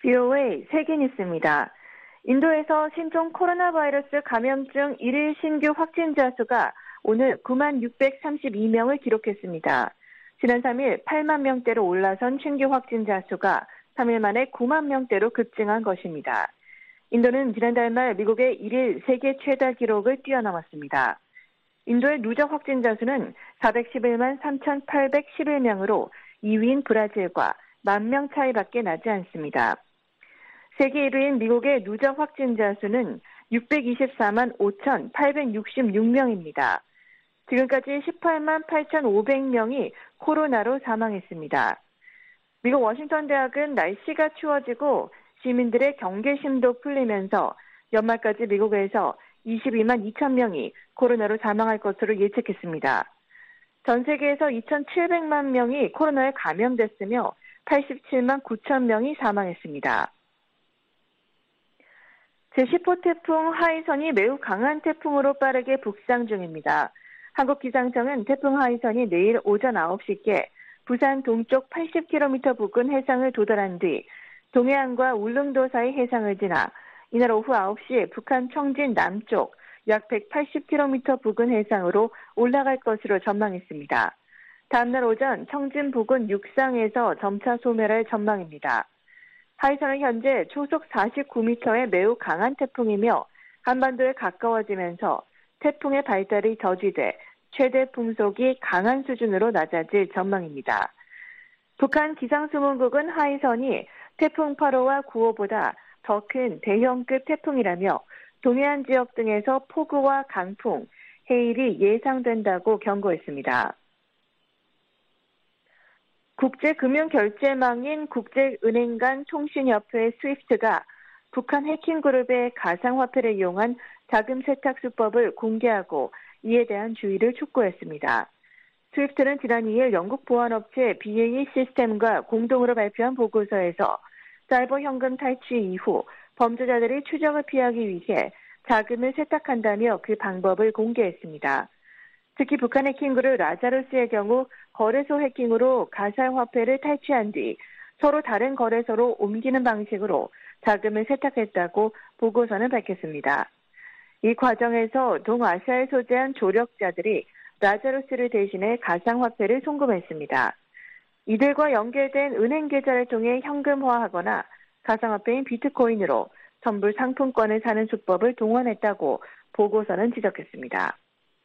VOA 세계 뉴스입니다. 인도에서 신종 코로나 바이러스 감염증 1일 신규 확진자 수가 오늘 9만 632명을 기록했습니다. 지난 3일 8만 명대로 올라선 신규 확진자 수가 3일 만에 9만 명대로 급증한 것입니다. 인도는 지난달 말 미국의 1일 세계 최다 기록을 뛰어넘었습니다. 인도의 누적 확진자 수는 411만 3,811명으로 2위인 브라질과 10,000명 차이밖에 나지 않습니다. 세계 1위인 미국의 누적 확진자 수는 624만 5,866명입니다. 지금까지 18만 8,500명이 코로나로 사망했습니다. 미국 워싱턴 대학은 날씨가 추워지고 시민들의 경계심도 풀리면서 연말까지 미국에서 22만 2천 명이 코로나로 사망할 것으로 예측했습니다. 전 세계에서 2,700만 명이 코로나에 감염됐으며 87만 9천 명이 사망했습니다. 제10호 태풍 하이선이 매우 강한 태풍으로 빠르게 북상 중입니다. 한국기상청은 태풍 하이선이 내일 오전 9시께 부산 동쪽 80km 부근 해상을 도달한 뒤 동해안과 울릉도 사이 해상을 지나 이날 오후 9시에 북한 청진 남쪽 약 180km 부근 해상으로 올라갈 것으로 전망했습니다. 다음날 오전 청진 부근 육상에서 점차 소멸할 전망입니다. 하이선은 현재 초속 49m의 매우 강한 태풍이며 한반도에 가까워지면서 태풍의 발달이 저지돼 최대 풍속이 강한 수준으로 낮아질 전망입니다. 북한 기상수문국은 하이선이 태풍 8호와 9호보다 더 큰 대형급 태풍이라며 동해안 지역 등에서 폭우와 강풍, 해일이 예상된다고 경고했습니다. 국제금융결제망인 국제은행 간 통신협회 스위프트가 북한 해킹그룹의 가상화폐를 이용한 자금 세탁 수법을 공개하고 이에 대한 주의를 촉구했습니다. 스위프트는 지난 2일 영국 보안업체 BAE 시스템과 공동으로 발표한 보고서에서 사이버 현금 탈취 이후 범죄자들이 추적을 피하기 위해 자금을 세탁한다며 그 방법을 공개했습니다. 특히 북한 해킹그룹 라자루스의 경우 거래소 해킹으로 가상화폐를 탈취한 뒤 서로 다른 거래소로 옮기는 방식으로 자금을 세탁했다고 보고서는 밝혔습니다. 이 과정에서 동아시아에 소재한 조력자들이 라자루스를 대신해 가상화폐를 송금했습니다. 이들과 연결된 은행 계좌를 통해 현금화하거나 가상화폐인 비트코인으로 선불 상품권을 사는 수법을 동원했다고 보고서는 지적했습니다.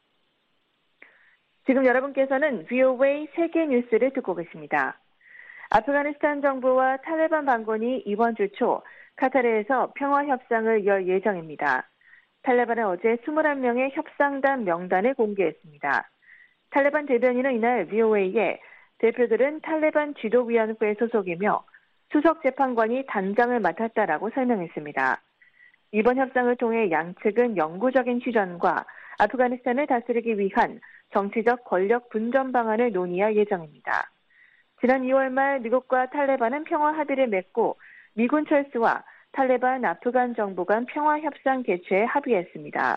지금 여러분께서는 VOA 세계 뉴스를 듣고 계십니다. 아프가니스탄 정부와 탈레반 반군이 이번 주 초 카타르에서 평화협상을 열 예정입니다. 탈레반은 어제 21명의 협상단 명단을 공개했습니다. 탈레반 대변인은 이날 VOA에 대표들은 탈레반 지도위원회 소속이며 수석 재판관이 단장을 맡았다라고 설명했습니다. 이번 협상을 통해 양측은 영구적인 휴전과 아프가니스탄을 다스리기 위한 정치적 권력 분전 방안을 논의할 예정입니다. 지난 2월 말 미국과 탈레반은 평화 합의를 맺고 미군 철수와 탈레반 아프간 정부 간 평화협상 개최에 합의했습니다.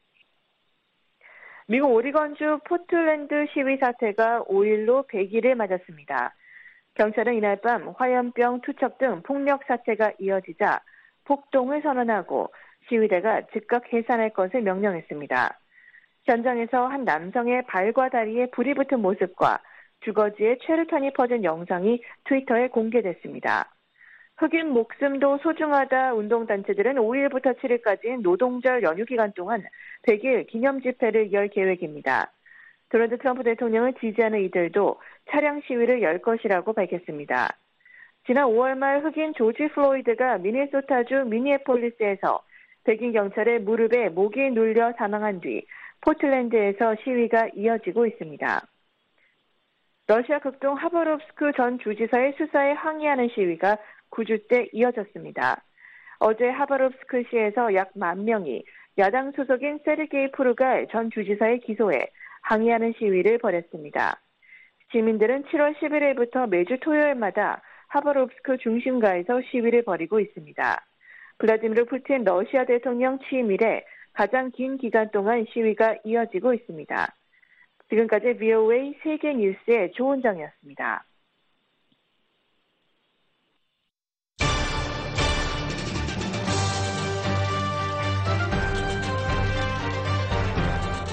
미국 오리건주 포틀랜드 시위 사태가 5일로 100일을 맞았습니다. 경찰은 이날 밤 화염병 투척 등 폭력 사태가 이어지자 폭동을 선언하고 시위대가 즉각 해산할 것을 명령했습니다. 현장에서 한 남성의 발과 다리에 불이 붙은 모습과 주거지에 최루탄이 퍼진 영상이 트위터에 공개됐습니다. 흑인 목숨도 소중하다 운동단체들은 5일부터 7일까지인 노동절 연휴 기간 동안 100일 기념 집회를 열 계획입니다. 도널드 트럼프 대통령을 지지하는 이들도 차량 시위를 열 것이라고 밝혔습니다. 지난 5월 말 흑인 조지 플로이드가 미네소타주 미니애폴리스에서 백인 경찰의 무릎에 목이 눌려 사망한 뒤 포틀랜드에서 시위가 이어지고 있습니다. 러시아 극동 하바롭스크 전 주지사의 수사에 항의하는 시위가 9주째 이어졌습니다. 어제 하바롭스크시에서 약 10,000명이 야당 소속인 세르게이 프루갈 전 주지사의 기소에 항의하는 시위를 벌였습니다. 시민들은 7월 11일부터 매주 토요일마다 하바롭스크 중심가에서 시위를 벌이고 있습니다. 블라디미르 푸틴 러시아 대통령 취임 이래 가장 긴 기간 동안 시위가 이어지고 있습니다. 지금까지 VOA 세계 뉴스의 조은정이었습니다.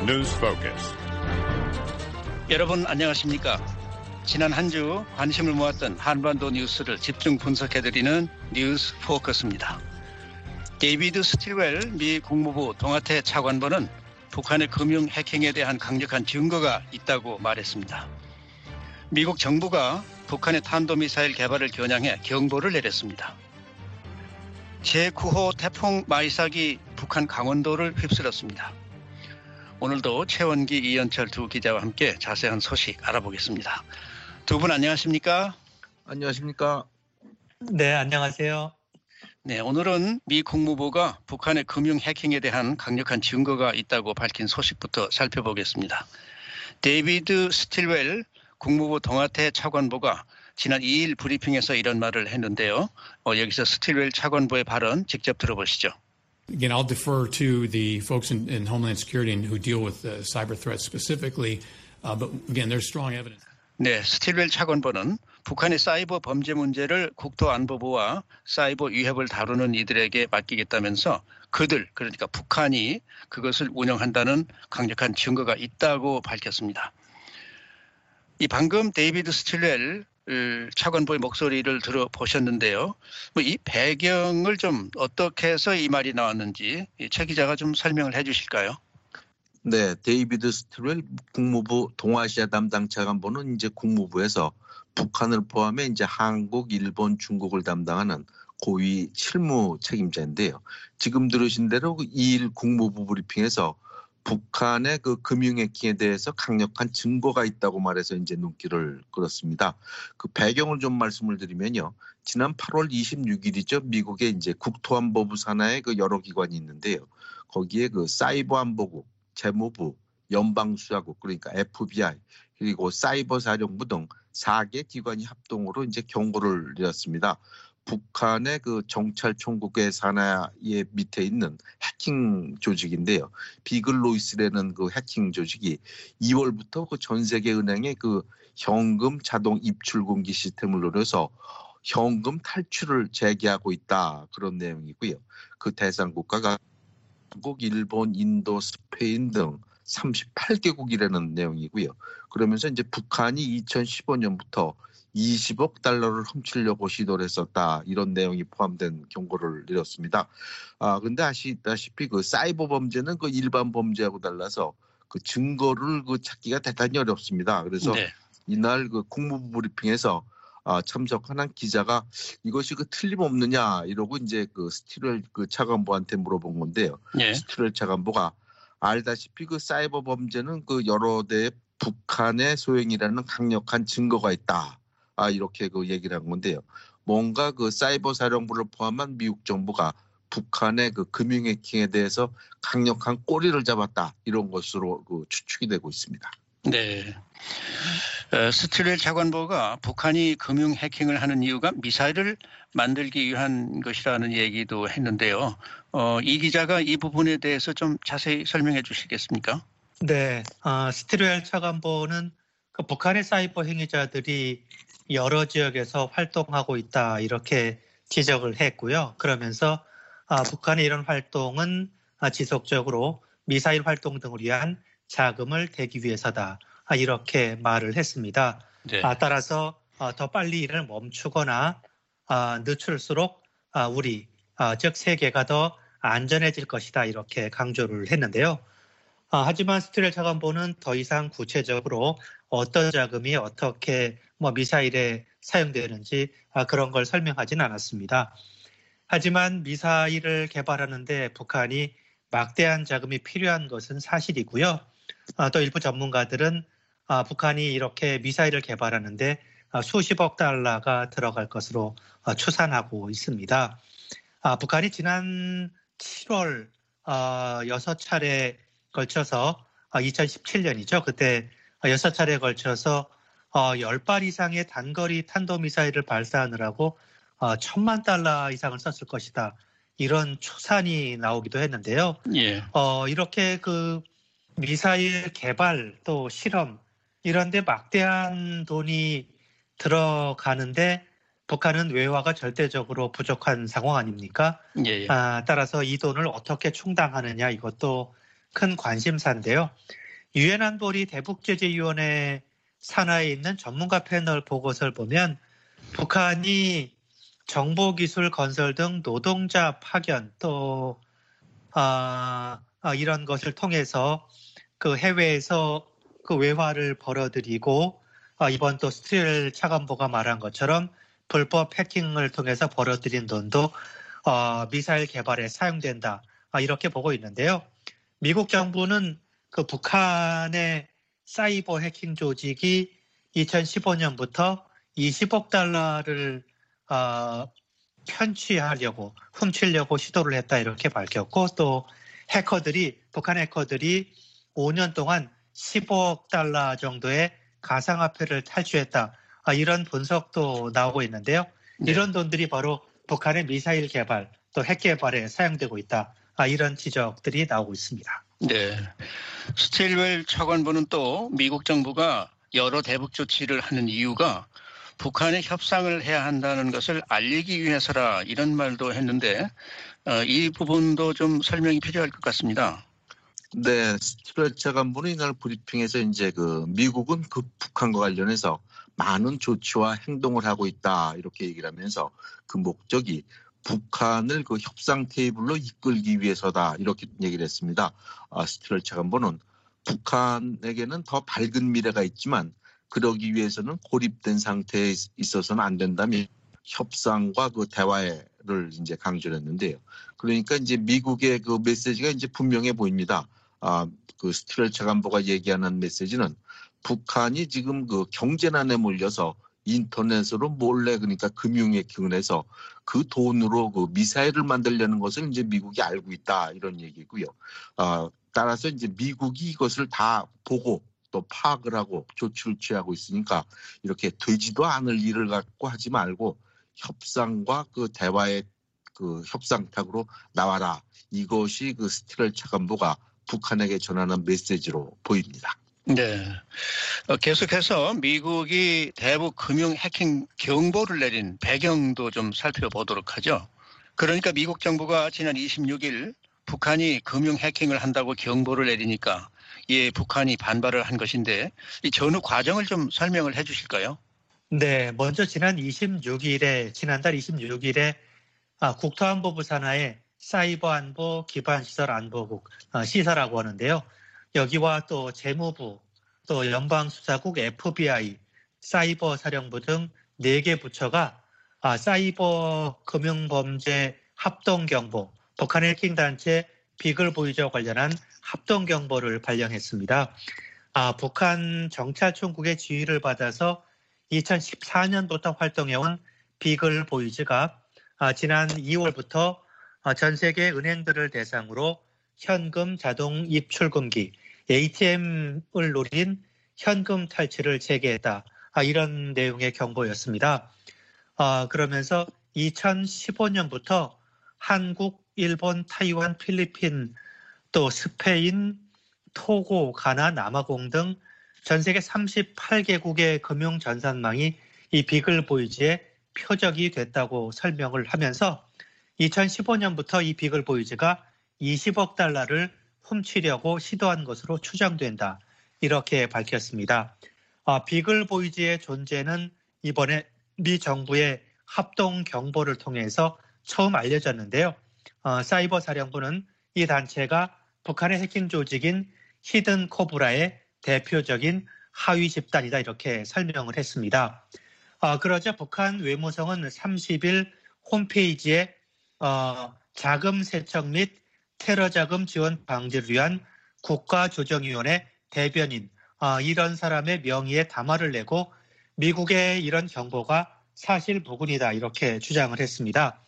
News Focus. 여러분 안녕하십니까? 지난 한 주 관심을 모았던 한반도 뉴스를 집중 분석해드리는 뉴스 포커스입니다. 데이비드 스틸웰 미 국무부 동아태 차관보는 북한의 금융 해킹에 대한 강력한 증거가 있다고 말했습니다. 미국 정부가 북한의 탄도미사일 개발을 겨냥해 경보를 내렸습니다. 제9호 태풍 마이삭이 북한 강원도를 휩쓸었습니다. 오늘도 최원기, 이현철 두 기자와 함께 자세한 소식 알아보겠습니다. 두 분 안녕하십니까? 안녕하십니까? 네, 안녕하세요. 네, 오늘은 미 국무부가 북한의 금융 해킹에 대한 강력한 증거가 있다고 밝힌 소식부터 살펴보겠습니다. 데이비드 스틸웰 국무부 동아태 차관보가 지난 2일 브리핑에서 이런 말을 했는데요. 여기서 스틸웰 차관보의 발언 직접 들어보시죠. Again, I'll defer to the folks in Homeland Security who deal with cyber threats specifically, but again, there's strong evidence. 네, 스틸웰 차관보는 북한의 사이버 범죄 문제를 국토안보부와 사이버 위협을 다루는 이들에게 맡기겠다면서 그러니까 북한이 그것을 운영한다는 강력한 증거가 있다고 밝혔습니다. 이 방금 데이비드 스틸웰 차관보의 목소리를 들어보셨는데요. 이 배경을 좀 어떻게 해서 이 말이 나왔는지 최 기자가 좀 설명을 해 주실까요? 네, 데이비드 스틸웰 국무부 동아시아 담당 차관보는 이제 국무부에서 북한을 포함해 이제 한국, 일본, 중국을 담당하는 고위 실무 책임자인데요. 지금 들으신 대로 2일 국무부 브리핑에서 북한의 그 금융 해킹에 대해서 강력한 증거가 있다고 말해서 이제 눈길을 끌었습니다. 그 배경을 좀 말씀을 드리면요. 지난 8월 26일이죠. 미국의 이제 국토안보부 산하의 그 여러 기관이 있는데요. 거기에 그 사이버안보국, 재무부, 연방수사국 그러니까 FBI 그리고 사이버사령부 등 4개 기관이 합동으로 이제 경고를 내렸습니다. 북한의 그 정찰총국의 산하의 밑에 있는 해킹 조직인데요. 비글로이스라는 그 해킹 조직이 2월부터 그 전 세계 은행의 그 현금 자동 입출 금기 시스템을 노려서 현금 탈출을 재개하고 있다 그런 내용이고요. 그 대상 국가가 한국, 일본, 인도, 스페인 등 38개국이라는 내용이고요. 그러면서 이제 북한이 2015년부터 20억 달러를 훔치려고 시도를 했었다. 이런 내용이 포함된 경고를 내렸습니다. 근데 아시다시피 그 사이버 범죄는 그 일반 범죄하고 달라서 그 증거를 그 찾기가 대단히 어렵습니다. 그래서 네. 이날 그 국무부 브리핑에서 참석한 한 기자가 이것이 그 틀림없느냐 이러고 이제 그 스틸웰 그 차관보한테 물어본 건데요. 네. 스틸웰 차관보가 알다시피 그 사이버 범죄는 그 여러 대의 북한의 소행이라는 강력한 증거가 있다. 이렇게 그 얘기를 한 건데요. 뭔가 그 사이버 사령부를 포함한 미국 정부가 북한의 그 금융 해킹에 대해서 강력한 꼬리를 잡았다. 이런 것으로 그 추측이 되고 있습니다. 네. 스틸웰 차관보가 북한이 금융 해킹을 하는 이유가 미사일을 만들기 위한 것이라는 얘기도 했는데요. 이 기자가 이 부분에 대해서 좀 자세히 설명해 주시겠습니까? 네. 스틸웰 차관보는 그 북한의 사이버 행위자들이 여러 지역에서 활동하고 있다 이렇게 지적을 했고요. 그러면서 북한의 이런 활동은 지속적으로 미사일 활동 등을 위한 자금을 대기 위해서다 이렇게 말을 했습니다. 네. 따라서 더 빨리 이를 멈추거나 늦출수록 우리 즉 세계가 더 안전해질 것이다 이렇게 강조를 했는데요. 하지만 스틸웰 차관보는 더 이상 구체적으로 어떤 자금이 어떻게 미사일에 사용되는지 그런 걸 설명하진 않았습니다. 하지만 미사일을 개발하는데 북한이 막대한 자금이 필요한 것은 사실이고요. 또 일부 전문가들은 북한이 이렇게 미사일을 개발하는데 수십억 달러가 들어갈 것으로 추산하고 있습니다. 북한이 지난 7월 6차례 걸쳐서 2017년이죠. 그때 6차례에 걸쳐서 10발 이상의 단거리 탄도미사일을 발사하느라고 1,000만 달러 이상을 썼을 것이다. 이런 추산이 나오기도 했는데요. 예. 이렇게 그 미사일 개발 또 실험 이런 데 막대한 돈이 들어가는데 북한은 외화가 절대적으로 부족한 상황 아닙니까? 예. 따라서 이 돈을 어떻게 충당하느냐 이것도 큰 관심사인데요. 유엔 안보리 대북제재위원회 산하에 있는 전문가 패널 보고서를 보면 북한이 정보기술 건설 등 노동자 파견 또 이런 것을 통해서 그 해외에서 그 외화를 벌어들이고 이번 또 스틸 차관보가 말한 것처럼 불법 해킹을 통해서 벌어들인 돈도 미사일 개발에 사용된다. 이렇게 보고 있는데요. 미국 정부는 그 북한의 사이버 해킹 조직이 2015년부터 20억 달러를 편취하려고 훔치려고 시도를 했다 이렇게 밝혔고 또 북한 해커들이 5년 동안 15억 달러 정도의 가상화폐를 탈취했다. 이런 분석도 나오고 있는데요. 네. 이런 돈들이 바로 북한의 미사일 개발 또 핵 개발에 사용되고 있다. 이런 지적들이 나오고 있습니다. 네. 스틸웰 차관보는 또 미국 정부가 여러 대북 조치를 하는 이유가 북한에 협상을 해야 한다는 것을 알리기 위해서라 이런 말도 했는데 이 부분도 좀 설명이 필요할 것 같습니다. 네, 스틸웰 차관보는 이날 브리핑에서 이제 미국은 그 북한과 관련해서 많은 조치와 행동을 하고 있다 이렇게 얘기를 하면서 그 목적이 북한을 그 협상 테이블로 이끌기 위해서다 이렇게 얘기를 했습니다. 스틸웰 차관보는 북한에게는 더 밝은 미래가 있지만 그러기 위해서는 고립된 상태에 있어서는 안 된다며 협상과 그 대화를 이제 강조를 했는데요. 그러니까 이제 미국의 그 메시지가 이제 분명해 보입니다. 그 스틸웰 차관보가 얘기하는 메시지는 북한이 지금 그 경제난에 몰려서 인터넷으로 몰래 그러니까 금융해킹을 해서 그 돈으로 그 미사일을 만들려는 것을 이제 미국이 알고 있다 이런 얘기고요. 따라서 이제 미국이 이것을 다 보고 또 파악을 하고 조치를 취하고 있으니까 이렇게 되지도 않을 일을 갖고 하지 말고 협상과 그 대화의 그 협상탁으로 나와라. 이것이 그 스틸웰 차관보가 북한에게 전하는 메시지로 보입니다. 네. 계속해서 미국이 대북 금융 해킹 경보를 내린 배경도 좀 살펴보도록 하죠. 그러니까 미국 정부가 지난 26일 북한이 금융 해킹을 한다고 경보를 내리니까 북한이 반발을 한 것인데 이 전후 과정을 좀 설명을 해 주실까요? 네, 먼저 지난달 26일에 국토안보부 산하의 사이버안보 기반시설안보국 시사라고 하는데요. 여기와 또 재무부, 또 연방수사국 FBI, 사이버사령부 등 4개 부처가 사이버 금융범죄 합동경보, 북한 해킹단체 비글보이즈와 관련한 합동경보를 발령했습니다. 북한 정찰총국의 지휘를 받아서 2014년부터 활동해온 비글보이즈가 지난 2월부터 전 세계 은행들을 대상으로 현금 자동 입출금기 ATM을 노린 현금 탈취를 재개했다. 이런 내용의 경보였습니다. 그러면서 2015년부터 한국, 일본, 타이완, 필리핀, 또 스페인, 토고, 가나, 남아공 등 전 세계 38개국의 금융 전산망이 이 비글보이즈의 표적이 됐다고 설명을 하면서 2015년부터 이 비글보이즈가 20억 달러를 훔치려고 시도한 것으로 추정된다. 이렇게 밝혔습니다. 비글보이즈의 존재는 이번에 미 정부의 합동 경보를 통해서 처음 알려졌는데요. 사이버 사령부는 이 단체가 북한의 해킹 조직인 히든 코브라의 대표적인 하위 집단이다 이렇게 설명을 했습니다. 그러자 북한 외무성은 30일 홈페이지에 자금 세척 및 테러 자금 지원 방지를 위한 국가조정위원회 대변인 이런 사람의 명의의 담화를 내고 미국의 이런 경보가 사실무근이다 이렇게 주장을 했습니다.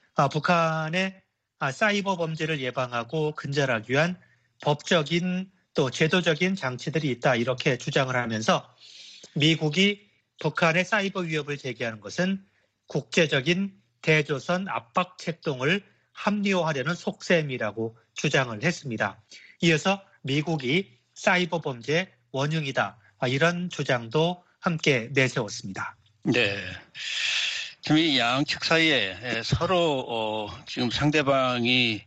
북한의 사이버 범죄를 예방하고 근절하기 위한 법적인 또 제도적인 장치들이 있다 이렇게 주장을 하면서 미국이 북한의 사이버 위협을 제기하는 것은 국제적인 대조선 압박 책동을 합리화하려는 속셈이라고 주장을 했습니다. 이어서 미국이 사이버 범죄의 원흉이다 이런 주장도 함께 내세웠습니다. 네. 지금 이 양측 사이에 서로 지금 상대방이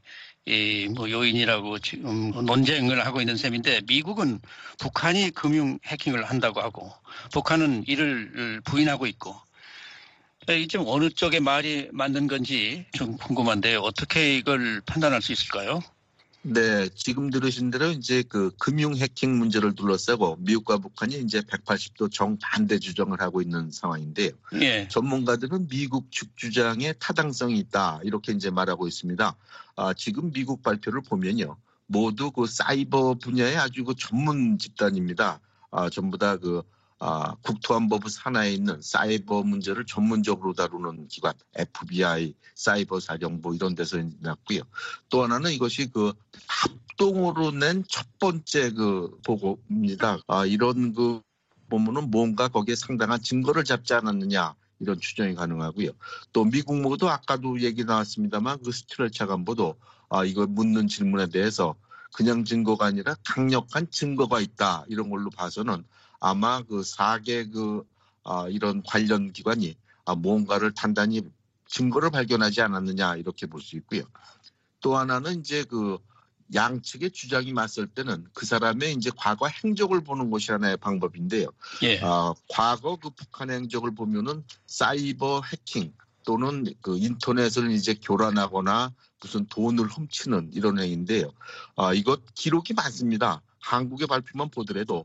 뭐 요인이라고 지금 논쟁을 하고 있는 셈인데 미국은 북한이 금융 해킹을 한다고 하고 북한은 이를 부인하고 있고 이게 좀 어느 쪽의 말이 맞는 건지 좀 궁금한데요. 어떻게 이걸 판단할 수 있을까요? 네, 지금 들으신 대로 이제 그 금융 해킹 문제를 둘러싸고 미국과 북한이 이제 180도 정반대 주장을 하고 있는 상황인데요. 예. 전문가들은 미국 측 주장에 타당성이 있다 이렇게 이제 말하고 있습니다. 지금 미국 발표를 보면요, 모두 그 사이버 분야의 아주 그 전문 집단입니다. 전부 다 그 국토안보부 산하에 있는 사이버 문제를 전문적으로 다루는 기관, FBI, 사이버 사령부 이런 데서 났고요. 또 하나는 이것이 그 합동으로 낸 첫 번째 그 보고입니다. 이런 그 보면은 뭔가 거기에 상당한 증거를 잡지 않았느냐 이런 추정이 가능하고요. 또 미국 모두 아까도 얘기 나왔습니다만 그 스튜어트 차관보도 이거 묻는 질문에 대해서 그냥 증거가 아니라 강력한 증거가 있다 이런 걸로 봐서는 아마 그 4개 이런 관련 기관이 뭔가를 단단히 증거를 발견하지 않았느냐 이렇게 볼 수 있고요. 또 하나는 이제 그 양측의 주장이 맞설 때는 그 사람의 이제 과거 행적을 보는 것이 하나의 방법인데요. 예. 과거 그 북한의 행적을 보면은 사이버 해킹 또는 그 인터넷을 이제 교란하거나 무슨 돈을 훔치는 이런 행위인데요. 이것 기록이 많습니다. 한국의 발표만 보더라도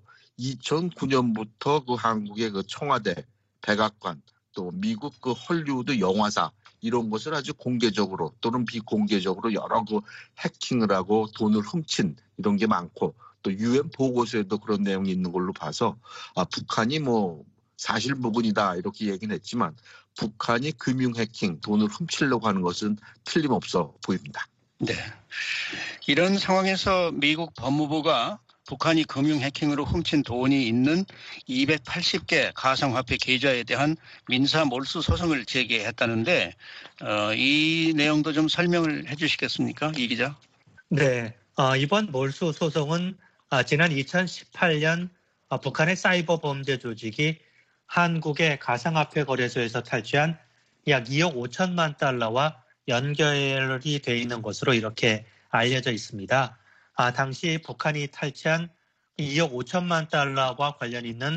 2009년부터 그 한국의 그 청와대, 백악관, 또 미국 그 헐리우드 영화사 이런 것을 아주 공개적으로 또는 비공개적으로 여러 그 해킹을 하고 돈을 훔친 이런 게 많고 또 UN 보고서에도 그런 내용이 있는 걸로 봐서 북한이 뭐 사실 무근이다 이렇게 얘기는 했지만 북한이 금융 해킹, 돈을 훔치려고 하는 것은 틀림없어 보입니다. 네. 이런 상황에서 미국 법무부가 북한이 금융 해킹으로 훔친 돈이 있는 280개 가상화폐 계좌에 대한 민사 몰수 소송을 제기했다는데 이 내용도 좀 설명을 해 주시겠습니까? 이 기자. 네, 이번 몰수 소송은 지난 2018년 북한의 사이버 범죄 조직이 한국의 가상화폐 거래소에서 탈취한 약 2억 5천만 달러와 연결이 돼 있는 것으로 이렇게 알려져 있습니다. 당시 북한이 탈취한 2억 5천만 달러와 관련 있는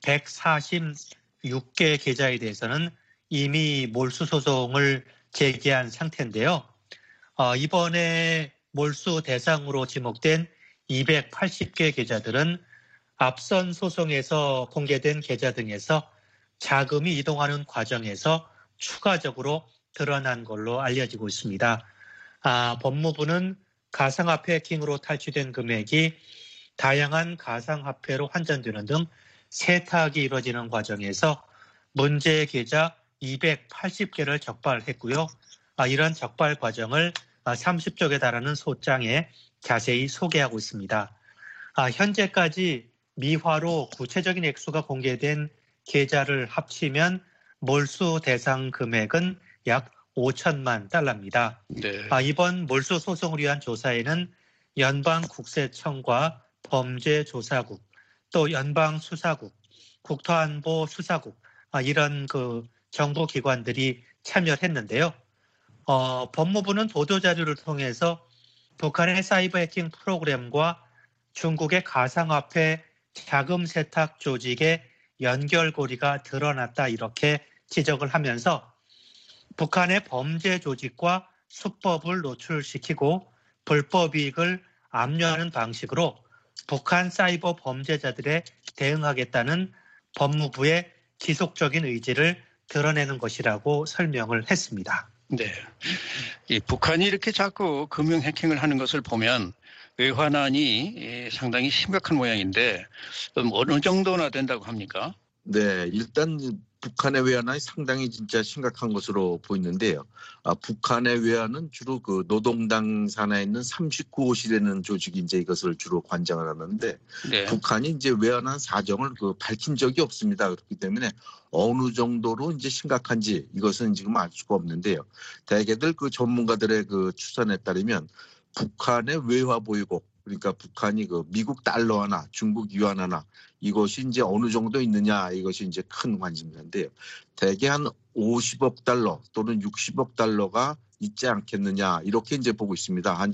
146개 계좌에 대해서는 이미 몰수 소송을 제기한 상태인데요. 이번에 몰수 대상으로 지목된 280개 계좌들은 앞선 소송에서 공개된 계좌 등에서 자금이 이동하는 과정에서 추가적으로 드러난 걸로 알려지고 있습니다. 법무부는 가상화폐 해킹으로 탈취된 금액이 다양한 가상화폐로 환전되는 등 세탁이 이루어지는 과정에서 문제 계좌 280개를 적발했고요. 이런 적발 과정을 30쪽에 달하는 소장에 자세히 소개하고 있습니다. 현재까지 미화로 구체적인 액수가 공개된 계좌를 합치면 몰수 대상 금액은 약 5천만 달러입니다. 네. 이번 몰수 소송을 위한 조사에는 연방국세청과 범죄조사국, 또 연방수사국, 국토안보수사국 이런 그 정부 기관들이 참여했는데요. 법무부는 보도자료를 통해서 북한의 사이버 해킹 프로그램과 중국의 가상화폐 자금 세탁 조직의 연결고리가 드러났다 이렇게 지적을 하면서 북한의 범죄 조직과 수법을 노출시키고 불법 이익을 압류하는 방식으로 북한 사이버 범죄자들에 대응하겠다는 법무부의 지속적인 의지를 드러내는 것이라고 설명을 했습니다. 네. 이 북한이 이렇게 자꾸 금융 해킹을 하는 것을 보면 외환안이 상당히 심각한 모양인데 어느 정도나 된다고 합니까? 네, 일단 북한의 외환이 상당히 진짜 심각한 것으로 보이는데요. 북한의 외환은 주로 그 노동당 산하에 있는 39호시라는 조직이 이제 이것을 주로 관장을 하는데 네. 북한이 이제 외환한 사정을 밝힌 적이 없습니다. 그렇기 때문에 어느 정도로 이제 심각한지 이것은 지금 알 수가 없는데요. 대개들 그 전문가들의 그 추산에 따르면 북한의 외화 보유국 그러니까 북한이 그 미국 달러 하나, 중국 유안 하나 이것이 이제 어느 정도 있느냐 이것이 이제 큰 관심사인데요. 대개 한 50억 달러 또는 60억 달러가 있지 않겠느냐 이렇게 이제 보고 있습니다. 한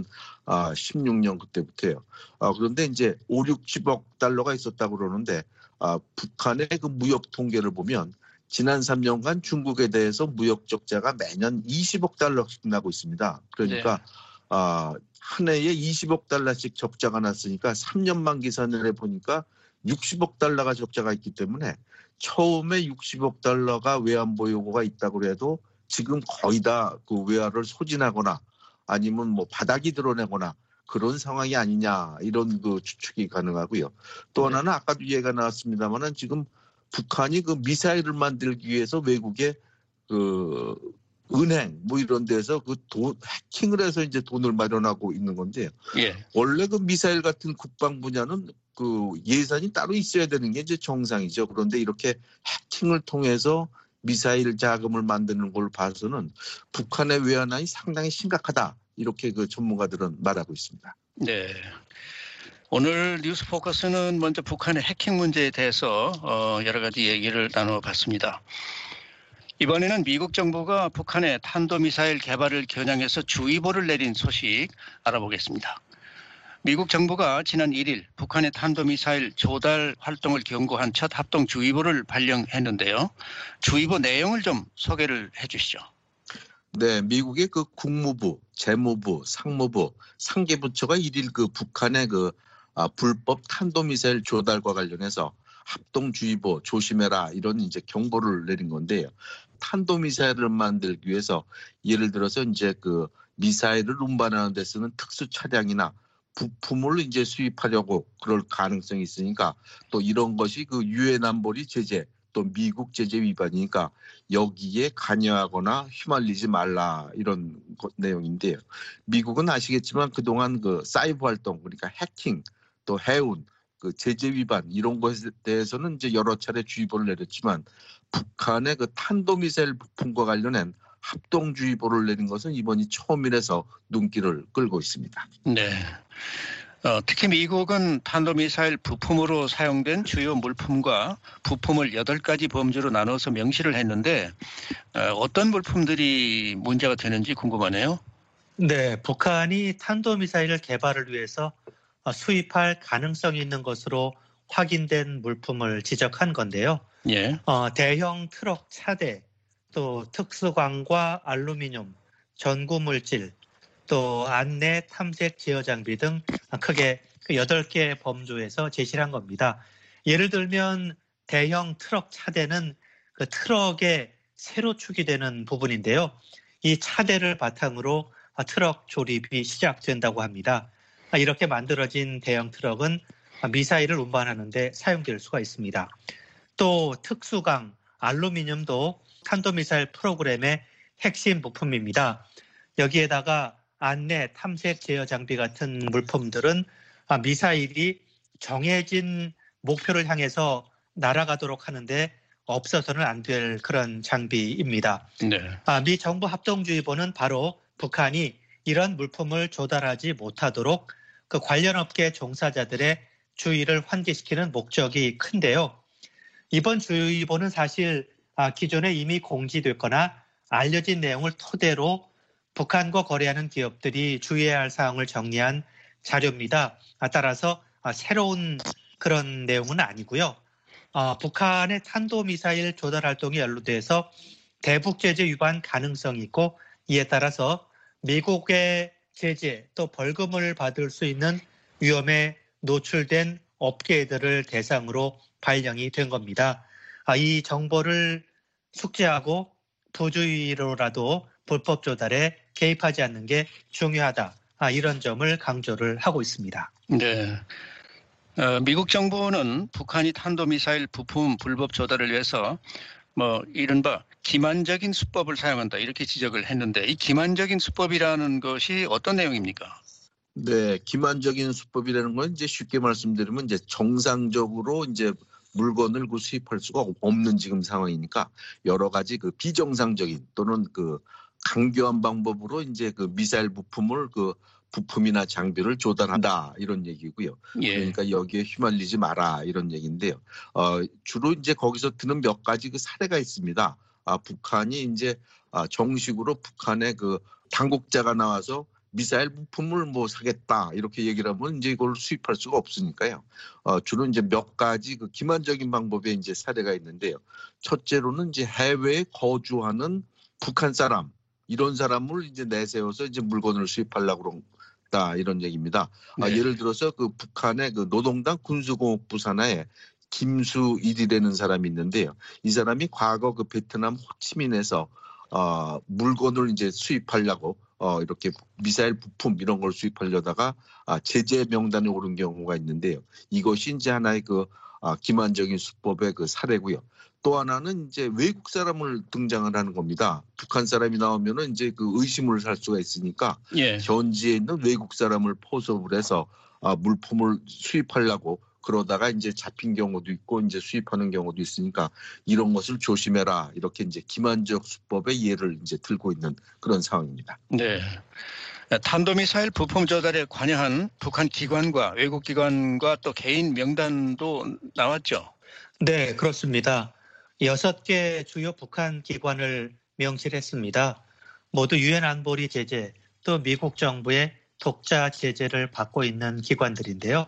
2016년 그때부터요. 그런데 이제 5, 60억 달러가 있었다고 그러는데 북한의 그 무역 통계를 보면 지난 3년간 중국에 대해서 무역 적자가 매년 20억 달러씩 나고 있습니다. 그러니까 네. 한 해에 20억 달러씩 적자가 났으니까 3년만 계산을 해보니까 60억 달러가 적자가 있기 때문에 처음에 60억 달러가 외환보 요구가 있다고 해도 지금 거의 다 그 외화를 소진하거나 아니면 뭐 바닥이 드러내거나 그런 상황이 아니냐 이런 그 추측이 가능하고요. 또 하나는 아까도 얘기가 나왔습니다만은 지금 북한이 그 미사일을 만들기 위해서 외국에 그 은행 뭐 이런 데서 그 돈 해킹을 해서 이제 돈을 마련하고 있는 건데요. 예. 원래 그 미사일 같은 국방 분야는 그 예산이 따로 있어야 되는 게 이제 정상이죠. 그런데 이렇게 해킹을 통해서 미사일 자금을 만드는 걸 봐서는 북한의 외환이 상당히 심각하다. 이렇게 그 전문가들은 말하고 있습니다. 네. 오늘 뉴스 포커스는 먼저 북한의 해킹 문제에 대해서 여러 가지 얘기를 나눠봤습니다. 이번에는 미국 정부가 북한의 탄도미사일 개발을 겨냥해서 주의보를 내린 소식 알아보겠습니다. 미국 정부가 지난 1일 북한의 탄도미사일 조달 활동을 경고한 첫 합동주의보를 발령했는데요. 주의보 내용을 좀 소개를 해 주시죠. 네, 미국의 그 국무부, 재무부, 상무부, 3개 부처가 1일 그 북한의 그 불법 탄도미사일 조달과 관련해서 합동주의보 조심해라 이런 이제 경보를 내린 건데요. 탄도미사일을 만들기 위해서 예를 들어서 이제 그 미사일을 운반하는 데 쓰는 특수 차량이나 부품을 이제 수입하려고 그럴 가능성이 있으니까 또 이런 것이 그 유엔 안보리 제재 또 미국 제재 위반이니까 여기에 관여하거나 휘말리지 말라 이런 내용인데요. 미국은 아시겠지만 그동안 그 사이버 활동 그러니까 해킹 또 해운 그 제재 위반 이런 것에 대해서는 이제 여러 차례 주의보를 내렸지만 북한의 그 탄도미사일 부품과 관련한 합동주의보를 내린 것은 이번이 처음이라서 눈길을 끌고 있습니다. 네. 특히 미국은 탄도미사일 부품으로 사용된 주요 물품과 부품을 8가지 범주로 나눠서 명시를 했는데 어떤 물품들이 문제가 되는지 궁금하네요. 네, 북한이 탄도미사일 개발을 위해서 수입할 가능성이 있는 것으로 확인된 물품을 지적한 건데요. 예. 대형 트럭 차대, 또 특수광과 알루미늄, 전구물질, 또 안내 탐색 제어 장비 등 크게 8개 범주에서 제시를 한 겁니다. 예를 들면 대형 트럭 차대는 그 트럭의 세로축이 되는 부분인데요. 이 차대를 바탕으로 트럭 조립이 시작된다고 합니다. 이렇게 만들어진 대형 트럭은 미사일을 운반하는 데 사용될 수가 있습니다. 또 특수광, 알루미늄도 탄도미사일 프로그램의 핵심 부품입니다. 여기에다가 안내, 탐색, 제어 장비 같은 물품들은 미사일이 정해진 목표를 향해서 날아가도록 하는데 없어서는 안 될 그런 장비입니다. 네. 미 정부 합동주의보는 바로 북한이 이런 물품을 조달하지 못하도록 그 관련 업계 종사자들의 주의를 환기시키는 목적이 큰데요. 이번 주의보는 사실 기존에 이미 공지됐거나 알려진 내용을 토대로 북한과 거래하는 기업들이 주의해야 할 사항을 정리한 자료입니다. 따라서 새로운 그런 내용은 아니고요. 북한의 탄도미사일 조달 활동이 연루돼서 대북 제재 위반 가능성이 있고 이에 따라서 미국의 제재 또 벌금을 받을 수 있는 위험에 노출된 업계들을 대상으로 발령이 된 겁니다. 이 정보를 숙지하고 부주의로라도 불법 조달에 개입하지 않는 게 중요하다. 이런 점을 강조를 하고 있습니다. 네. 미국 정부는 북한이 탄도미사일 부품 불법 조달을 위해서 이른바 기만적인 수법을 사용한다 이렇게 지적을 했는데 이 기만적인 수법이라는 것이 어떤 내용입니까? 네, 기만적인 수법이라는 건 이제 쉽게 말씀드리면 이제 정상적으로 이제 물건을 그 수입할 수가 없는 지금 상황이니까 여러 가지 그 비정상적인 또는 그 강교한 방법으로 이제 그 미사일 부품을 그 부품이나 장비를 조달한다 이런 얘기고요. 예. 그러니까 여기에 휘말리지 마라 이런 얘기인데요. 주로 이제 거기서 드는 몇 가지 그 사례가 있습니다. 북한이 이제 정식으로 북한의 그 당국자가 나와서 미사일 부품을 뭐 사겠다 이렇게 얘기를 하면 이제 이걸 수입할 수가 없으니까요. 주로 이제 몇 가지 그 기만적인 방법의 이제 사례가 있는데요. 첫째로는 이제 해외에 거주하는 북한 사람 이런 사람을 이제 내세워서 이제 물건을 수입하려고 그런다 이런 얘기입니다. 네. 예를 들어서 그 북한의 그 노동당 군수공업부 산하에 김수일이라는 사람이 있는데요. 이 사람이 과거 그 베트남 호치민에서 물건을 이제 수입하려고 이렇게 미사일 부품 이런 걸 수입하려다가 제재 명단에 오른 경우가 있는데요. 이것이 이제 하나의 그 기만적인 수법의 그 사례고요. 또 하나는 이제 외국 사람을 등장을 하는 겁니다. 북한 사람이 나오면은 이제 그 의심을 살 수가 있으니까 예. 현지에 있는 외국 사람을 포섭을 해서 물품을 수입하려고 그러다가 이제 잡힌 경우도 있고 이제 수입하는 경우도 있으니까 이런 것을 조심해라 이렇게 이제 기만적 수법의 예를 이제 들고 있는 그런 상황입니다. 네. 탄도미사일 부품 조달에 관여한 북한 기관과 외국 기관과 또 개인 명단도 나왔죠. 네, 그렇습니다. 6개 주요 북한 기관을 명시했습니다. 모두 유엔 안보리 제재 또 미국 정부의 독자 제재를 받고 있는 기관들인데요.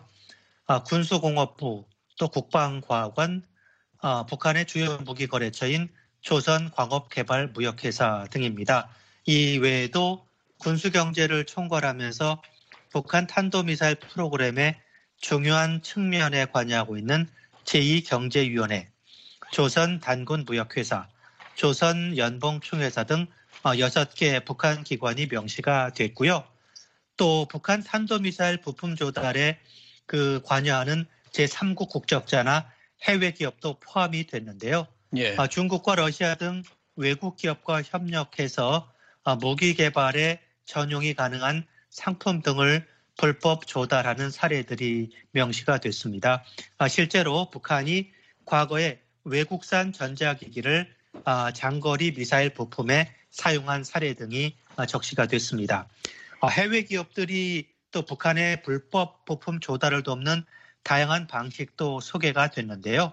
군수공업부 또 국방과학원, 북한의 주요 무기 거래처인 조선광업개발무역회사 등입니다. 이 외에도 군수경제를 총괄하면서 북한 탄도미사일 프로그램의 중요한 측면에 관여하고 있는 제2경제위원회, 조선단군무역회사, 조선연봉총회사 등 6개 북한 기관이 명시가 됐고요. 또 북한 탄도미사일 부품 조달에 그 관여하는 제3국 국적자나 해외 기업도 포함이 됐는데요. 예. 중국과 러시아 등 외국 기업과 협력해서 무기 개발에 전용이 가능한 상품 등을 불법 조달하는 사례들이 명시가 됐습니다. 실제로 북한이 과거에 외국산 전자기기를 장거리 미사일 부품에 사용한 사례 등이 적시가 됐습니다. 해외 기업들이 또 북한의 불법 부품 조달을 돕는 다양한 방식도 소개가 됐는데요.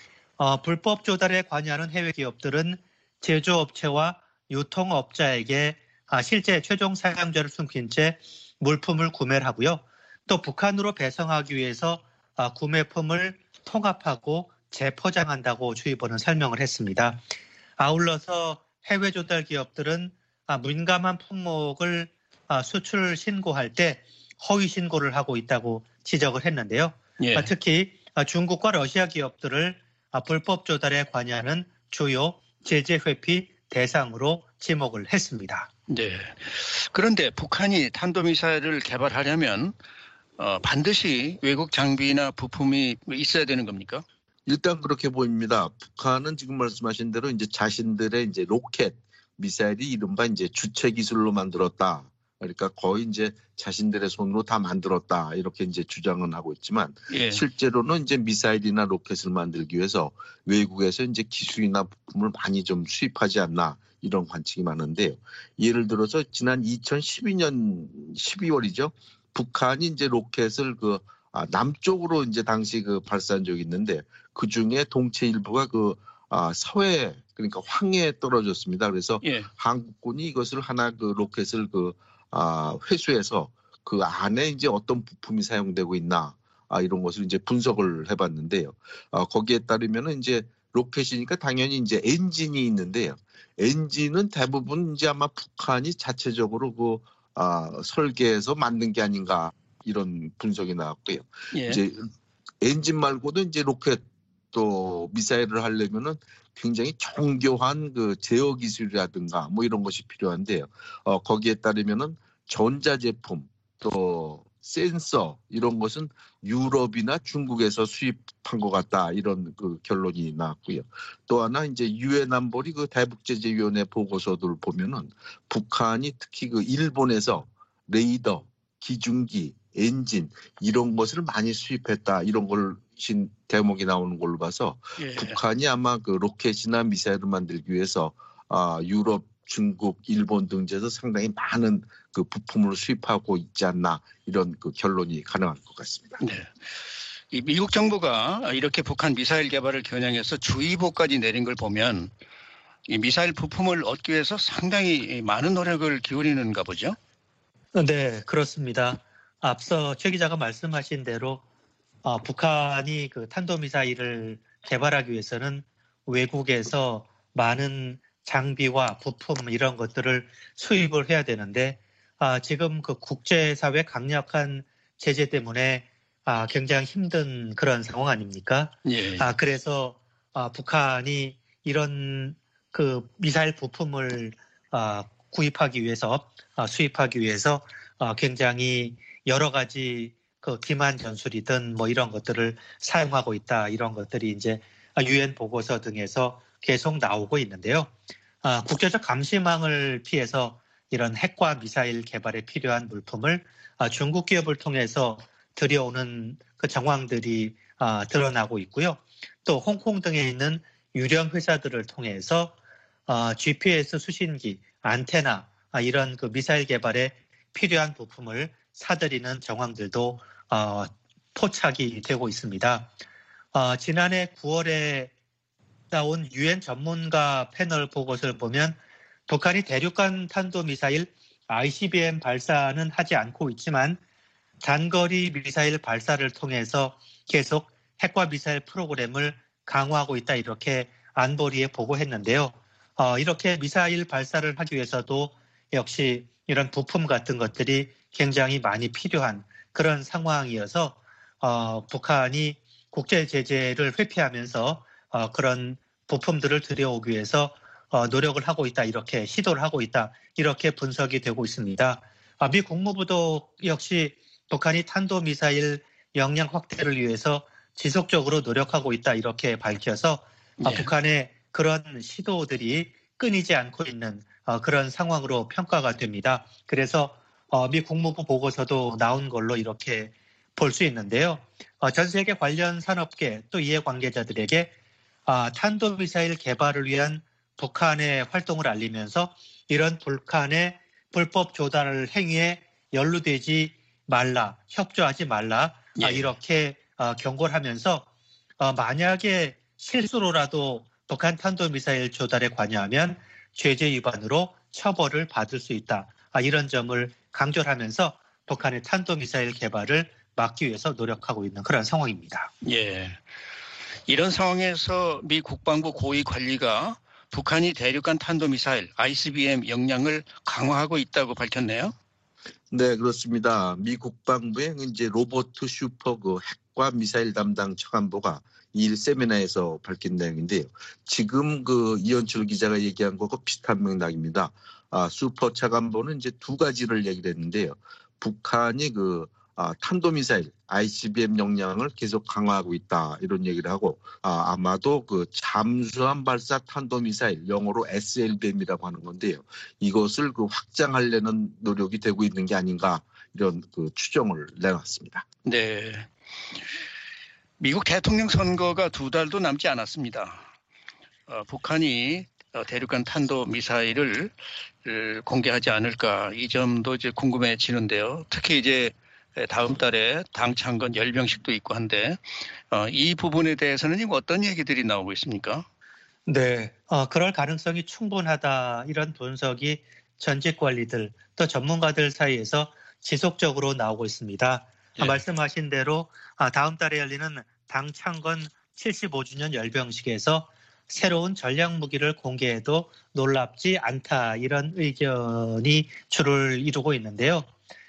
불법 조달에 관여하는 해외 기업들은 제조업체와 유통업자에게 실제 최종 사용자를 숨긴 채 물품을 구매를 하고요. 또 북한으로 배송하기 위해서 구매품을 통합하고 재포장한다고 주의보는 설명을 했습니다. 아울러서 해외 조달 기업들은 민감한 품목을 수출 신고할 때 허위 신고를 하고 있다고 지적을 했는데요. 예. 특히 중국과 러시아 기업들을 불법 조달에 관여하는 주요 제재 회피 대상으로 지목을 했습니다. 네. 그런데 북한이 탄도미사일을 개발하려면 반드시 외국 장비나 부품이 있어야 되는 겁니까? 일단 그렇게 보입니다. 북한은 지금 말씀하신 대로 이제 자신들의 이제 로켓 미사일이 이른바 이제 주체 기술로 만들었다. 그러니까 거의 이제 자신들의 손으로 다 만들었다. 이렇게 이제 주장은 하고 있지만 예. 실제로는 이제 미사일이나 로켓을 만들기 위해서 외국에서 이제 기술이나 부품을 많이 좀 수입하지 않나 이런 관측이 많은데요. 예를 들어서 지난 2012년 12월이죠. 북한이 이제 로켓을 남쪽으로 이제 당시 발사한 적이 있는데 그 중에 동체 일부가 서해 그러니까 황해에 떨어졌습니다. 그래서 예. 한국군이 이것을 하나 로켓을 회수해서 그 안에 이제 어떤 부품이 사용되고 있나 이런 것을 이제 분석을 해봤는데요. 거기에 따르면은 이제 로켓이니까 당연히 이제 엔진이 있는데요. 엔진은 대부분 이제 아마 북한이 자체적으로 설계해서 만든 게 아닌가 이런 분석이 나왔고요. 예. 이제 엔진 말고도 이제 로켓 또 미사일을 하려면은 굉장히 정교한 제어 기술이라든가 뭐 이런 것이 필요한데요. 거기에 따르면은 전자제품 또 센서 이런 것은 유럽이나 중국에서 수입한 것 같다 이런 결론이 나왔고요. 또 하나 이제 유엔 안보리 대북제재위원회 보고서들을 보면은 북한이 특히 일본에서 레이더, 기중기, 엔진 이런 것을 많이 수입했다 이런 걸 대목이 나오는 걸로 봐서 예. 북한이 아마 로켓이나 미사일을 만들기 위해서 유럽 중국, 일본 등지에서 상당히 많은 그 부품을 수입하고 있지 않나 이런 그 결론이 가능할 것 같습니다. 네. 이 미국 정부가 이렇게 북한 미사일 개발을 겨냥해서 주의보까지 내린 걸 보면 이 미사일 부품을 얻기 위해서 상당히 많은 노력을 기울이는가 보죠? 네, 그렇습니다. 앞서 최 기자가 말씀하신 대로 북한이 그 탄도미사일을 개발하기 위해서는 외국에서 많은 장비와 부품 이런 것들을 수입을 해야 되는데 지금 그 국제사회 강력한 제재 때문에 굉장히 힘든 그런 상황 아닙니까? 예. 그래서 북한이 이런 그 미사일 부품을 구입하기 위해서 수입하기 위해서 굉장히 여러 가지 그 기만 전술이든 뭐 이런 것들을 사용하고 있다 이런 것들이 이제 유엔 보고서 등에서 계속 나오고 있는데요. 국제적 감시망을 피해서 이런 핵과 미사일 개발에 필요한 물품을 중국 기업을 통해서 들여오는 그 정황들이 드러나고 있고요. 또 홍콩 등에 있는 유령 회사들을 통해서 GPS 수신기, 안테나 이런 그 미사일 개발에 필요한 부품을 사들이는 정황들도 포착이 되고 있습니다. 지난해 9월에 나온 유엔 전문가 패널 보고서를 보면 북한이 대륙간 탄도미사일 ICBM 발사는 하지 않고 있지만 단거리 미사일 발사를 통해서 계속 핵과 미사일 프로그램을 강화하고 있다 이렇게 안보리에 보고했는데요. 이렇게 미사일 발사를 하기 위해서도 역시 이런 부품 같은 것들이 굉장히 많이 필요한 그런 상황이어서 북한이 국제 제재를 회피하면서 그런 부품들을 들여오기 위해서 노력을 하고 있다 이렇게 시도를 하고 있다 이렇게 분석이 되고 있습니다. 미 국무부도 역시 북한이 탄도미사일 역량 확대를 위해서 지속적으로 노력하고 있다 이렇게 밝혀서 네. 북한의 그런 시도들이 끊이지 않고 있는 그런 상황으로 평가가 됩니다. 그래서 미 국무부 보고서도 나온 걸로 이렇게 볼 수 있는데요. 전 세계 관련 산업계 또 이해관계자들에게 탄도미사일 개발을 위한 북한의 활동을 알리면서 이런 북한의 불법 조달 행위에 연루되지 말라, 협조하지 말라 예. 이렇게 경고를 하면서 만약에 실수로라도 북한 탄도미사일 조달에 관여하면 제재 위반으로 처벌을 받을 수 있다. 이런 점을 강조를 하면서 북한의 탄도미사일 개발을 막기 위해서 노력하고 있는 그런 상황입니다. 예. 이런 상황에서 미 국방부 고위 관리가 북한이 대륙간 탄도미사일 ICBM 역량을 강화하고 있다고 밝혔네요. 네, 그렇습니다. 미 국방부의 이제 로버트 슈퍼 그 핵과 미사일 담당 차관보가 2일 세미나에서 밝힌 내용인데요. 지금 그 이현철 기자가 얘기한 것과 비슷한 맥락입니다. 슈퍼 차관보는 이제 두 가지를 얘기를 했는데요. 북한이 그 탄도미사일 ICBM 역량을 계속 강화하고 있다 이런 얘기를 하고 아마도 그 잠수함 발사 탄도미사일 영어로 SLBM이라고 하는 건데요. 이것을 그 확장하려는 노력이 되고 있는 게 아닌가 이런 그 추정을 내놨습니다. 네. 미국 대통령 선거가 2달도 남지 않았습니다. 북한이 대륙간 탄도미사일을 공개하지 않을까 이 점도 이제 궁금해지는데요. 특히 이제 다음 달에 당 창건 열병식도 있고 한데 이 부분에 대해서는 지금 어떤 얘기들이 나오고 있습니까? 네, 그럴 가능성이 충분하다 이런 분석이 전직 관리들 또 전문가들 사이에서 지속적으로 나오고 있습니다. 예. 말씀하신 대로 다음 달에 열리는 당 창건 75주년 열병식에서 새로운 전략 무기를 공개해도 놀랍지 않다 이런 의견이 주를 이루고 있는데요.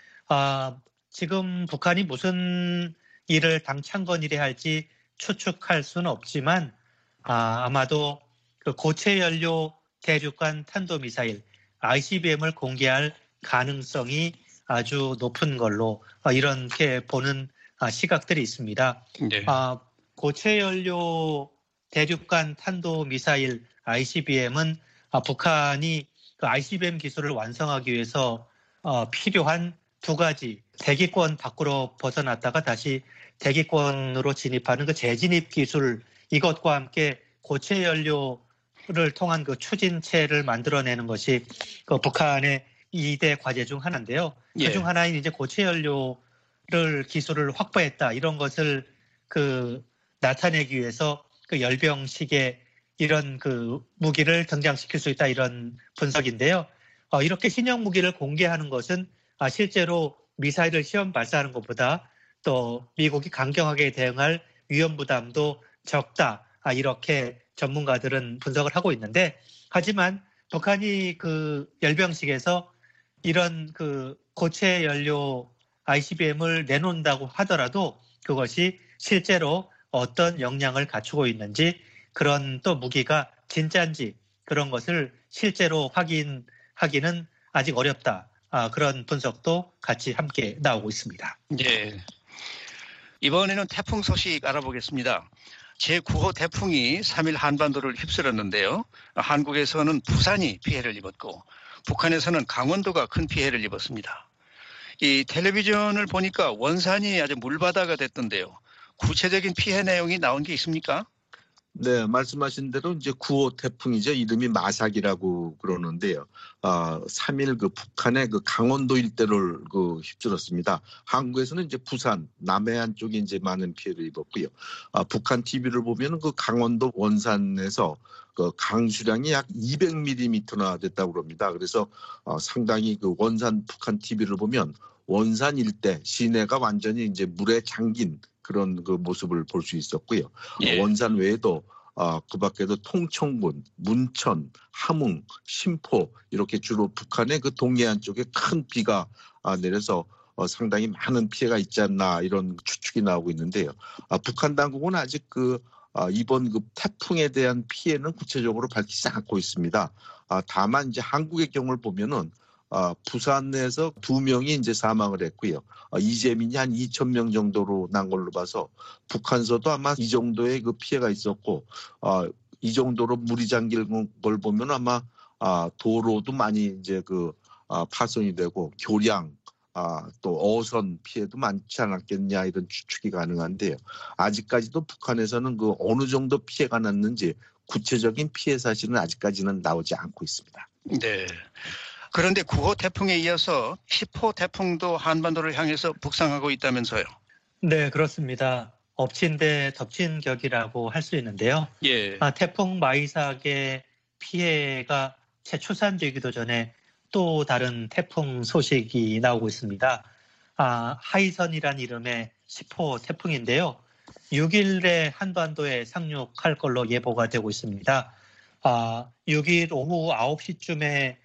지금 북한이 무슨 일을 당 창건일에 할지 추측할 수는 없지만 아마도 그 고체 연료 대륙간 탄도미사일 ICBM을 공개할 가능성이 아주 높은 걸로 이렇게 보는 시각들이 있습니다. 네. 고체 연료 대륙간 탄도미사일 ICBM은 북한이 그 ICBM 기술을 완성하기 위해서 필요한 두 가지 대기권 밖으로 벗어났다가 다시 대기권으로 진입하는 그 재진입 기술 이것과 함께 고체 연료 통한 그 추진체를 만들어내는 것이 그 북한의 2대 과제 중 하나인데요. 예. 그중 하나인 이제 고체 연료를 기술을 확보했다 이런 것을 그 나타내기 위해서 그 열병식에 이런 그 무기를 등장시킬 수 있다 이런 분석인데요. 이렇게 신형 무기를 공개하는 것은 실제로 미사일을 시험 발사하는 것보다 또 미국이 강경하게 대응할 위험 부담도 적다. 이렇게 전문가들은 분석을 하고 있는데, 하지만 북한이 그 열병식에서 이런 그 고체 연료 ICBM을 내놓는다고 하더라도 그것이 실제로 어떤 역량을 갖추고 있는지, 그런 또 무기가 진짜인지 그런 것을 실제로 확인하기는 아직 어렵다. 그런 분석도 같이 함께 나오고 있습니다. 예. 이번에는 태풍 소식 알아보겠습니다. 제9호 태풍이 3일 한반도를 휩쓸었는데요. 한국에서는 부산이 피해를 입었고 북한에서는 강원도가 큰 피해를 입었습니다. 이 텔레비전을 보니까 원산이 아주 물바다가 됐던데요. 구체적인 피해 내용이 나온 게 있습니까? 네, 말씀하신 대로 이제 9호 태풍이죠. 이름이 마삭이라고 그러는데요. 3일 그 북한의 그 강원도 일대를 그 휩쓸었습니다. 한국에서는 이제 부산, 남해안 쪽에 이제 많은 피해를 입었고요. 북한 TV를 보면은 그 강원도 원산에서 그 강수량이 약 200mm나 됐다고 그럽니다. 그래서 상당히 그 원산 북한 TV를 보면 원산 일대 시내가 완전히 이제 물에 잠긴 그런 그 모습을 볼 수 있었고요. 예. 원산 외에도 그 밖에도 통청군, 문천, 함흥, 심포 이렇게 주로 북한의 그 동해안 쪽에 큰 비가 내려서 상당히 많은 피해가 있지 않나 이런 추측이 나오고 있는데요. 북한 당국은 아직 이번 그 태풍에 대한 피해는 구체적으로 밝히지 않고 있습니다. 다만 이제 한국의 경우를 보면은 부산 내에서 2명이 이제 사망을 했고요. 이재민이 한 2,000명 정도로 난 걸로 봐서 북한서도 아마 이 정도의 그 피해가 있었고, 이 정도로 물이 잠길 걸 보면 아마 도로도 많이 이제 파손이 되고 교량, 또 어선 피해도 많지 않았겠냐 이런 추측이 가능한데요. 아직까지도 북한에서는 그 어느 정도 피해가 났는지 구체적인 피해 사실은 아직까지는 나오지 않고 있습니다. 네. 그런데 9호 태풍에 이어서 10호 태풍도 한반도를 향해서 북상하고 있다면서요? 네, 그렇습니다. 엎친 데 덮친 격이라고 할 수 있는데요. 예. 태풍 마이삭의 피해가 채 출산되기도 전에 또 다른 태풍 소식이 나오고 있습니다. 하이선이라는 이름의 10호 태풍인데요. 6일에 한반도에 상륙할 걸로 예보가 되고 있습니다. 6일 오후 9시쯤에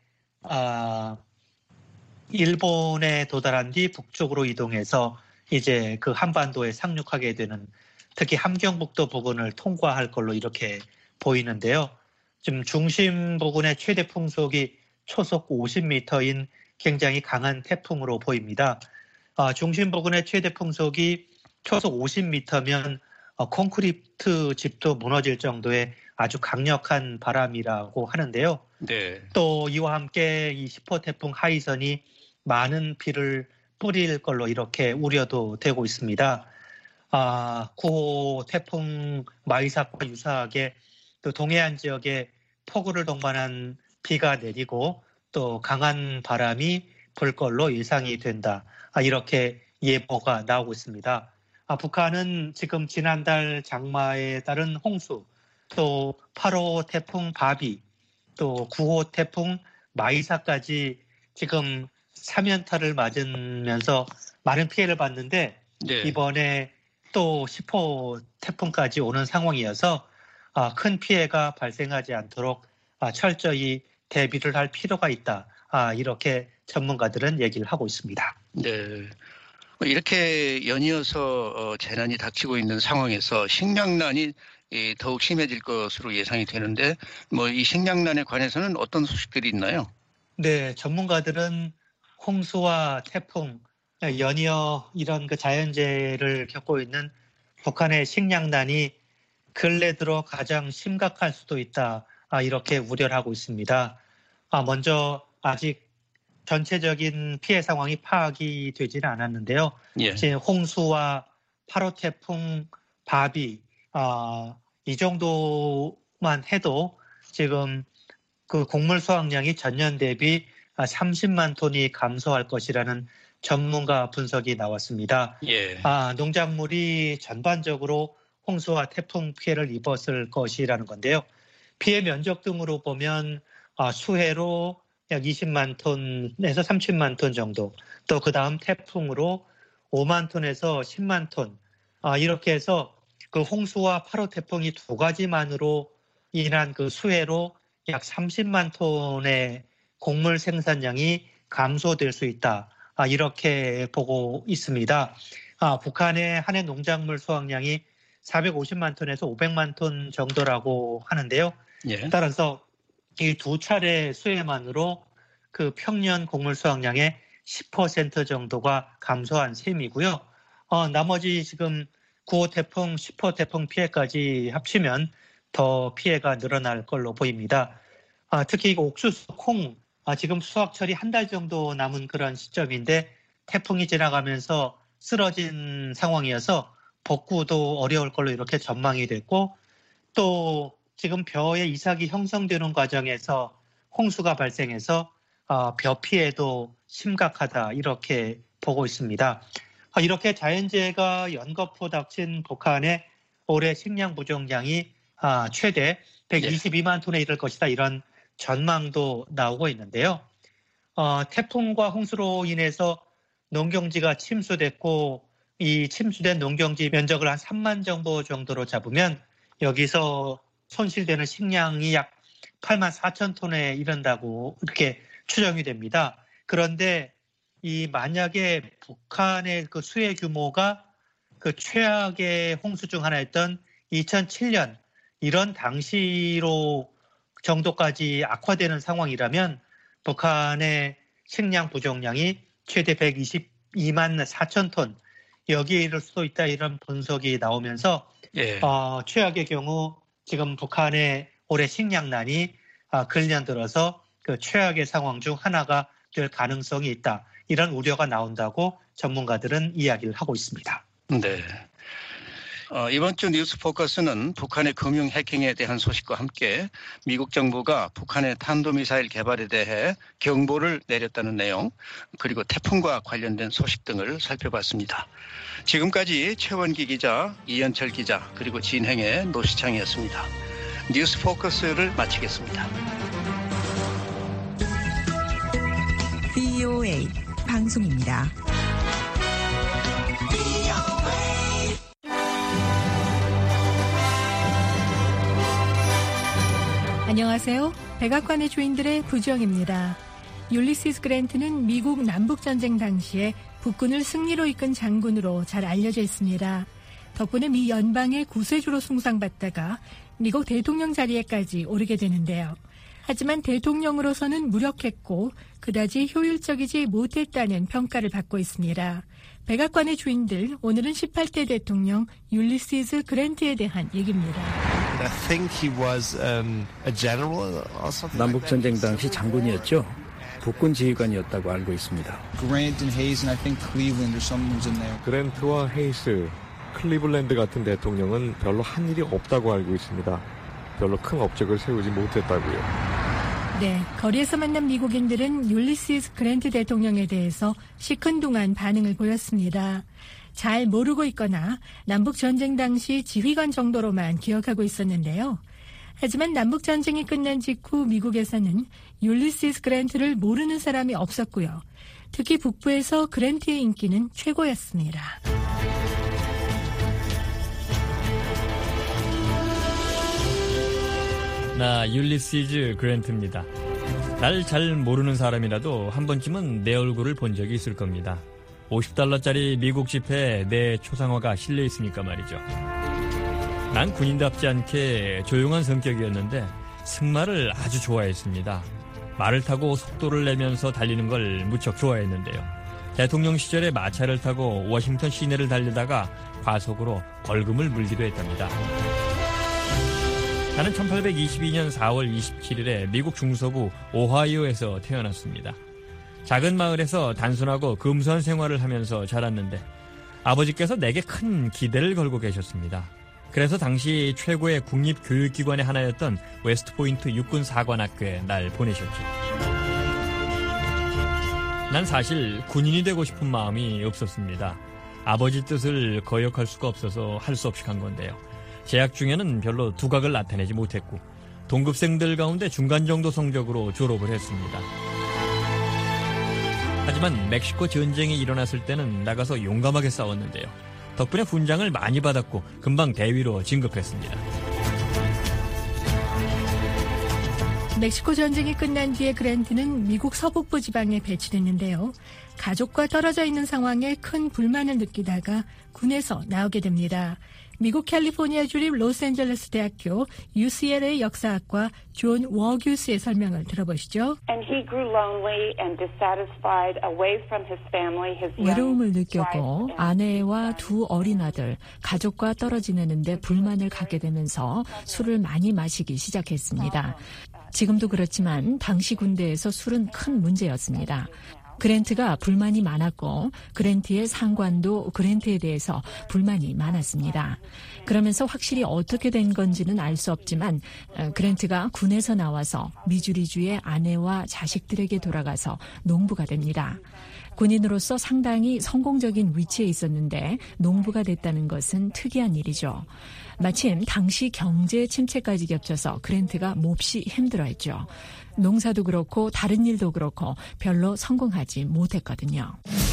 일본에 도달한 뒤 북쪽으로 이동해서 이제 그 한반도에 상륙하게 되는, 특히 함경북도 부근을 통과할 걸로 이렇게 보이는데요. 지금 중심 부근의 최대 풍속이 초속 50m인 굉장히 강한 태풍으로 보입니다. 중심 부근의 최대 풍속이 초속 50m면 콘크리트 집도 무너질 정도의 아주 강력한 바람이라고 하는데요. 네. 또 이와 함께 이 10호 태풍 하이선이 많은 비를 뿌릴 걸로 이렇게 우려도 되고 있습니다. 9호 태풍 마이삭과 유사하게 또 동해안 지역에 폭우를 동반한 비가 내리고 또 강한 바람이 불 걸로 예상이 된다. 이렇게 예보가 나오고 있습니다. 북한은 지금 지난달 장마에 따른 홍수, 또 8호 태풍 바비, 또 9호 태풍 마이삭까지 지금 3연타를 맞으면서 많은 피해를 봤는데 네. 이번에 또 10호 태풍까지 오는 상황이어서 큰 피해가 발생하지 않도록 철저히 대비를 할 필요가 있다. 이렇게 전문가들은 얘기를 하고 있습니다. 네. 이렇게 연이어서 재난이 닥치고 있는 상황에서 식량난이 더욱 심해질 것으로 예상이 되는데 이 식량난에 관해서는 어떤 소식들이 있나요? 네, 전문가들은 홍수와 태풍, 연이어 이런 그 자연재해를 겪고 있는 북한의 식량난이 근래 들어 가장 심각할 수도 있다. 이렇게 우려를 하고 있습니다. 먼저 아직 전체적인 피해 상황이 파악이 되지는 않았는데요. 예. 홍수와 8호 태풍 바비 이 정도만 해도 지금 그 곡물 수확량이 전년 대비 30만 톤이 감소할 것이라는 전문가 분석이 나왔습니다. 예. 농작물이 전반적으로 홍수와 태풍 피해를 입었을 것이라는 건데요. 피해 면적 등으로 보면 수해로 약 20만 톤에서 30만 톤 정도, 또 그 다음 태풍으로 5만 톤에서 10만 톤, 이렇게 해서 그 홍수와 8호 태풍이 두 가지만으로 인한 그 수해로 약 30만 톤의 곡물 생산량이 감소될 수 있다. 이렇게 보고 있습니다. 북한의 한 해 농작물 수확량이 450만 톤에서 500만 톤 정도라고 하는데요. 예. 따라서 이 두 차례 수해만으로 그 평년 곡물 수확량의 10% 정도가 감소한 셈이고요. 나머지 지금 9호 태풍, 10호 태풍 피해까지 합치면 더 피해가 늘어날 걸로 보입니다. 특히 옥수수, 콩, 지금 수확철이 한 달 정도 남은 그런 시점인데 태풍이 지나가면서 쓰러진 상황이어서 복구도 어려울 걸로 이렇게 전망이 됐고, 또 지금 벼의 이삭이 형성되는 과정에서 홍수가 발생해서 벼 피해도 심각하다 이렇게 보고 있습니다. 이렇게 자연재해가 연거푸 닥친 북한의 올해 식량 부족량이 최대 122만 톤에 이를 것이다, 이런 전망도 나오고 있는데요. 태풍과 홍수로 인해서 농경지가 침수됐고, 이 침수된 농경지 면적을 한 3만 정보 정도로 잡으면 여기서 손실되는 식량이 약 8만 4천 톤에 이른다고 이렇게 추정이 됩니다. 그런데 이 만약에 북한의 그 수해 규모가 그 최악의 홍수 중 하나였던 2007년 이런 당시로 정도까지 악화되는 상황이라면 북한의 식량 부족량이 최대 122만 4천 톤, 여기에 이를 수도 있다, 이런 분석이 나오면서 예. 최악의 경우 지금 북한의 올해 식량난이 근년 들어서 그 최악의 상황 중 하나가 될 가능성이 있다, 이런 우려가 나온다고 전문가들은 이야기를 하고 있습니다. 네. 이번 주 뉴스 포커스는 북한의 금융 해킹에 대한 소식과 함께 미국 정부가 북한의 탄도미사일 개발에 대해 경보를 내렸다는 내용, 그리고 태풍과 관련된 소식 등을 살펴봤습니다. 지금까지 최원기 기자, 이현철 기자, 그리고 진행의 노시창이었습니다. 뉴스 포커스를 마치겠습니다. VOA 방송입니다. 안녕하세요. 백악관의 주인들의 부정입니다. 율리시스 그랜트는 미국 남북전쟁 당시에 북군을 승리로 이끈 장군으로 잘 알려져 있습니다. 덕분에 미 연방의 구세주로 숭상받다가 미국 대통령 자리에까지 오르게 되는데요. 하지만 대통령으로서는 무력했고 그다지 효율적이지 못했다는 평가를 받고 있습니다. 백악관의 주인들, 오늘은 18대 대통령 율리시스 그랜트에 대한 얘기입니다. 남북전쟁 당시 장군이었죠. 북군 지휘관이었다고 알고 있습니다. 그랜트와 헤이스, 클리블랜드 같은 대통령은 별로 한 일이 없다고 알고 있습니다. 별로 큰 업적을 세우지 못했다고요. 네, 거리에서 만난 미국인들은 율리시스 그랜트 대통령에 대해서 시큰둥한 반응을 보였습니다. 잘 모르고 있거나 남북전쟁 당시 지휘관 정도로만 기억하고 있었는데요. 하지만 남북전쟁이 끝난 직후 미국에서는 율리시스 그랜트를 모르는 사람이 없었고요. 특히 북부에서 그랜트의 인기는 최고였습니다. 나 율리시즈 그랜트입니다. 날 잘 모르는 사람이라도 한 번쯤은 내 얼굴을 본 적이 있을 겁니다. $50짜리 미국 지폐에 내 초상화가 실려 있으니까 말이죠. 난 군인답지 않게 조용한 성격이었는데 승마를 아주 좋아했습니다. 말을 타고 속도를 내면서 달리는 걸 무척 좋아했는데요. 대통령 시절에 마차를 타고 워싱턴 시내를 달리다가 과속으로 벌금을 물기도 했답니다. 나는 1822년 4월 27일에 미국 중서부 오하이오에서 태어났습니다. 작은 마을에서 단순하고 금수한 생활을 하면서 자랐는데 아버지께서 내게 큰 기대를 걸고 계셨습니다. 그래서 당시 최고의 국립교육기관의 하나였던 웨스트포인트 육군사관학교에 날 보내셨죠. 난 사실 군인이 되고 싶은 마음이 없었습니다. 아버지 뜻을 거역할 수가 없어서 할 수 없이 간 건데요. 재학 중에는 별로 두각을 나타내지 못했고 동급생들 가운데 중간 정도 성적으로 졸업을 했습니다. 하지만 멕시코 전쟁이 일어났을 때는 나가서 용감하게 싸웠는데요. 덕분에 훈장을 많이 받았고 금방 대위로 진급했습니다. 멕시코 전쟁이 끝난 뒤에 그랜트는 미국 서북부 지방에 배치됐는데요. 가족과 떨어져 있는 상황에 큰 불만을 느끼다가 군에서 나오게 됩니다. 미국 캘리포니아 주립 로스앤젤레스 대학교 UCLA 역사학과 존 워규스의 설명을 들어보시죠. 외로움을 느꼈고 아내와 두 어린 아들, 가족과 떨어 지내는데 불만을 갖게 되면서 술을 많이 마시기 시작했습니다. 지금도 그렇지만 당시 군대에서 술은 큰 문제였습니다. 그랜트가 불만이 많았고 그랜트의 상관도 그랜트에 대해서 불만이 많았습니다. 그러면서 확실히 어떻게 된 건지는 알 수 없지만 그랜트가 군에서 나와서 미주리주의 아내와 자식들에게 돌아가서 농부가 됩니다. 군인으로서 상당히 성공적인 위치에 있었는데 농부가 됐다는 것은 특이한 일이죠. 마침 당시 경제 침체까지 겹쳐서 그랜트가 몹시 힘들어했죠. 농사도 그렇고 다른 일도 그렇고 별로 성공하지 못했거든요.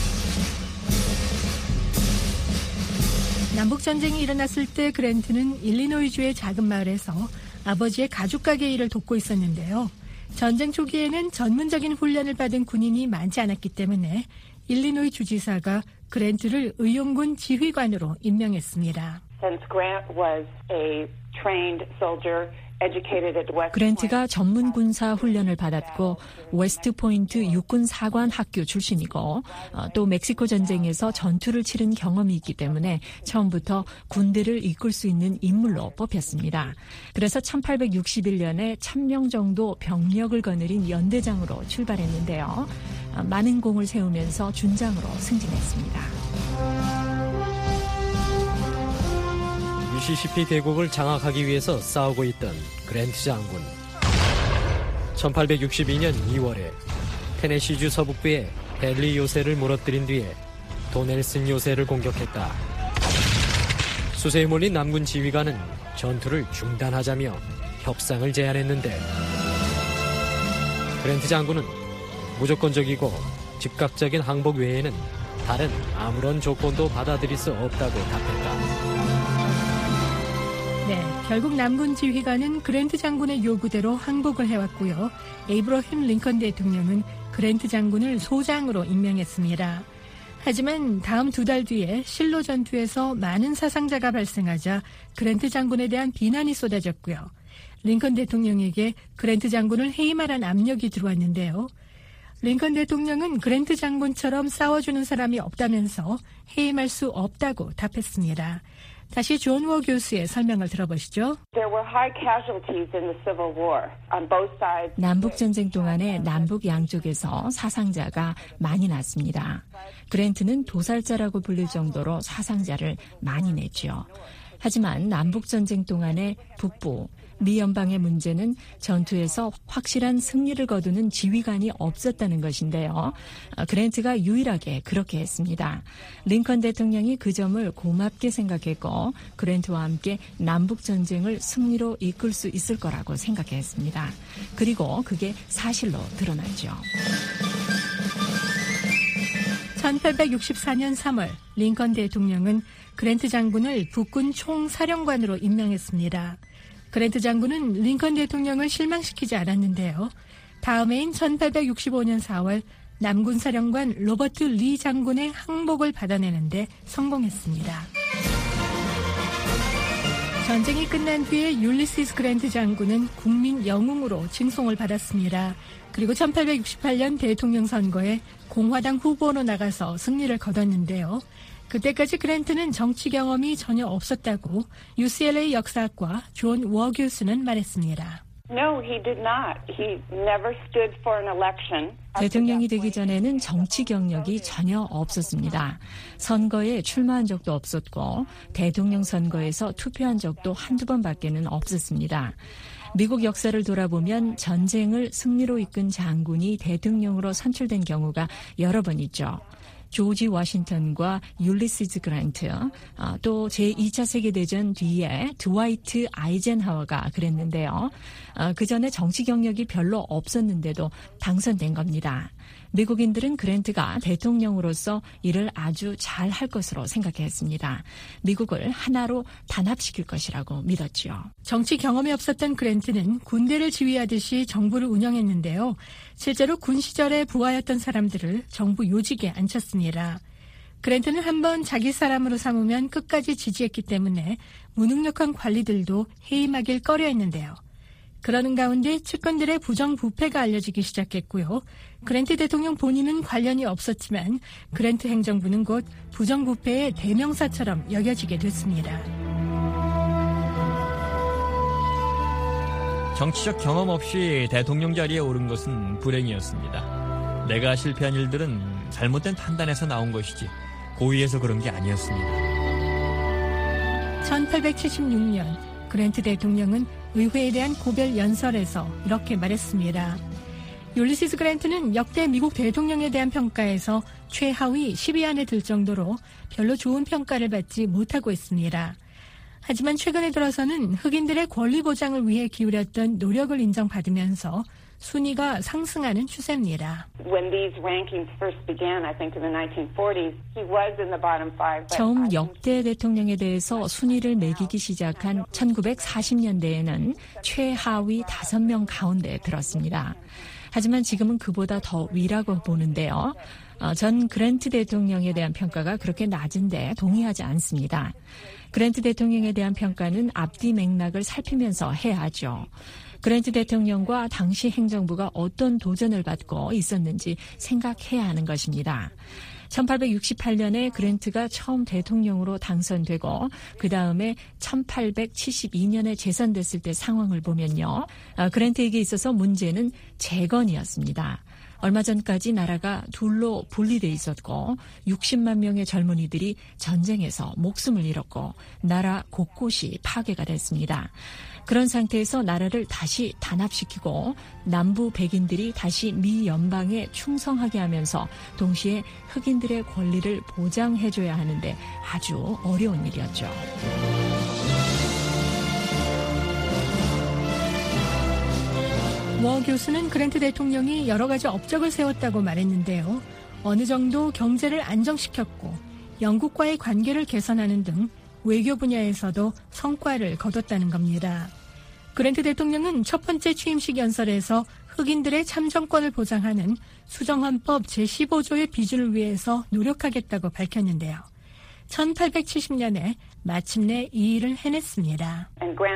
남북전쟁이 일어났을 때 그랜트는 일리노이주의 작은 마을에서 아버지의 가죽 가게 일을 돕고 있었는데요. 전쟁 초기에는 전문적인 훈련을 받은 군인이 많지 않았기 때문에 일리노이 주지사가 그랜트를 의용군 지휘관으로 임명했습니다. 그랜트가 전문 군사 훈련을 받았고 웨스트포인트 육군사관 학교 출신이고 또 멕시코 전쟁에서 전투를 치른 경험이 있기 때문에 처음부터 군대를 이끌 수 있는 인물로 뽑혔습니다. 그래서 1861년에 1000명 정도 병력을 거느린 연대장으로 출발했는데요. 많은 공을 세우면서 준장으로 승진했습니다. 미시시피 계곡을 장악하기 위해서 싸우고 있던 그랜트 장군. 1862년 2월에 테네시주 서북부에 헨리 요새를 무너뜨린 뒤에 도넬슨 요새를 공격했다. 수세에 몰린 남군 지휘관은 전투를 중단하자며 협상을 제안했는데 그랜트 장군은 무조건적이고 즉각적인 항복 외에는 다른 아무런 조건도 받아들일 수 없다고 답했다. 네, 결국 남군 지휘관은 그랜트 장군의 요구대로 항복을 해왔고요. 에이브러햄 링컨 대통령은 그랜트 장군을 소장으로 임명했습니다. 하지만 다음 2달 뒤에 실로 전투에서 많은 사상자가 발생하자 그랜트 장군에 대한 비난이 쏟아졌고요. 링컨 대통령에게 그랜트 장군을 해임하라는 압력이 들어왔는데요. 링컨 대통령은 그랜트 장군처럼 싸워주는 사람이 없다면서 해임할 수 없다고 답했습니다. 다시 존 워 교수의 설명을 들어보시죠. 남북전쟁 동안에 남북 양쪽에서 사상자가 많이 났습니다. 그랜트는 도살자라고 불릴 정도로 사상자를 많이 냈죠. 하지만 남북전쟁 동안에 북부, 미 연방의 문제는 전투에서 확실한 승리를 거두는 지휘관이 없었다는 것인데요. 그랜트가 유일하게 그렇게 했습니다. 링컨 대통령이 그 점을 고맙게 생각했고 그랜트와 함께 남북전쟁을 승리로 이끌 수 있을 거라고 생각했습니다. 그리고 그게 사실로 드러났죠. 1864년 3월 링컨 대통령은 그랜트 장군을 북군 총사령관으로 임명했습니다. 그랜트 장군은 링컨 대통령을 실망시키지 않았는데요. 다음 해인 1865년 4월 남군 사령관 로버트 리 장군의 항복을 받아내는데 성공했습니다. 전쟁이 끝난 뒤에 율리시스 그랜트 장군은 국민 영웅으로 칭송을 받았습니다. 그리고 1868년 대통령 선거에 공화당 후보로 나가서 승리를 거뒀는데요. 그때까지 그랜트는 정치 경험이 전혀 없었다고 UCLA 역사학과 존 워 교수는 말했습니다. No, he did not. He never stood for an election. 대통령이 되기 전에는 정치 경력이 전혀 없었습니다. 선거에 출마한 적도 없었고 대통령 선거에서 투표한 적도 한두 번밖에는 없었습니다. 미국 역사를 돌아보면 전쟁을 승리로 이끈 장군이 대통령으로 선출된 경우가 여러 번 있죠. 조지 워싱턴과 율리시즈 그랜트, 또 제2차 세계대전 뒤에 드와이트 아이젠하워가 그랬는데요. 그 전에 정치 경력이 별로 없었는데도 당선된 겁니다. 미국인들은 그랜트가 대통령으로서 일을 아주 잘 할 것으로 생각했습니다. 미국을 하나로 단합시킬 것이라고 믿었죠. 정치 경험이 없었던 그랜트는 군대를 지휘하듯이 정부를 운영했는데요. 실제로 군 시절에 부하였던 사람들을 정부 요직에 앉혔습니다. 그랜트는 한번 자기 사람으로 삼으면 끝까지 지지했기 때문에 무능력한 관리들도 해임하길 꺼려했는데요. 그러는 가운데 측근들의 부정부패가 알려지기 시작했고요. 그랜트 대통령 본인은 관련이 없었지만 그랜트 행정부는 곧 부정부패의 대명사처럼 여겨지게 됐습니다. 정치적 경험 없이 대통령 자리에 오른 것은 불행이었습니다. 내가 실패한 일들은 잘못된 판단에서 나온 것이지 고의해서 그런 게 아니었습니다. 1876년 그랜트 대통령은 의회에 대한 고별 연설에서 이렇게 말했습니다. 율리시스 그랜트는 역대 미국 대통령에 대한 평가에서 최하위 10위 안에 들 정도로 별로 좋은 평가를 받지 못하고 있습니다. 하지만 최근에 들어서는 흑인들의 권리 보장을 위해 기울였던 노력을 인정받으면서 순위가 상승하는 추세입니다. 처음 역대 대통령에 대해서 순위를 매기기 시작한 1940년대에는 최하위 5명 가운데 들었습니다. 하지만 지금은 그보다 더 위라고 보는데요. 전 그랜트 대통령에 대한 평가가 그렇게 낮은데 동의하지 않습니다. 그랜트 대통령에 대한 평가는 앞뒤 맥락을 살피면서 해야 하죠. 그랜트 대통령과 당시 행정부가 어떤 도전을 받고 있었는지 생각해야 하는 것입니다. 1868년에 그랜트가 처음 대통령으로 당선되고 그 다음에 1872년에 재선됐을 때 상황을 보면요. 그랜트에게 있어서 문제는 재건이었습니다. 얼마 전까지 나라가 둘로 분리돼 있었고 60만 명의 젊은이들이 전쟁에서 목숨을 잃었고 나라 곳곳이 파괴가 됐습니다. 그런 상태에서 나라를 다시 단합시키고 남부 백인들이 다시 미 연방에 충성하게 하면서 동시에 흑인들의 권리를 보장해줘야 하는데 아주 어려운 일이었죠. 워 교수는 그랜트 대통령이 여러 가지 업적을 세웠다고 말했는데요. 어느 정도 경제를 안정시켰고 영국과의 관계를 개선하는 등 외교 분야에서도 성과를 거뒀다는 겁니다. 그랜트 대통령은 첫 번째 취임식 연설에서 흑인들의 참정권을 보장하는 수정헌법 제15조의 비준을 위해서 노력하겠다고 밝혔는데요. 1870년에 마침내 이 일을 해냈습니다.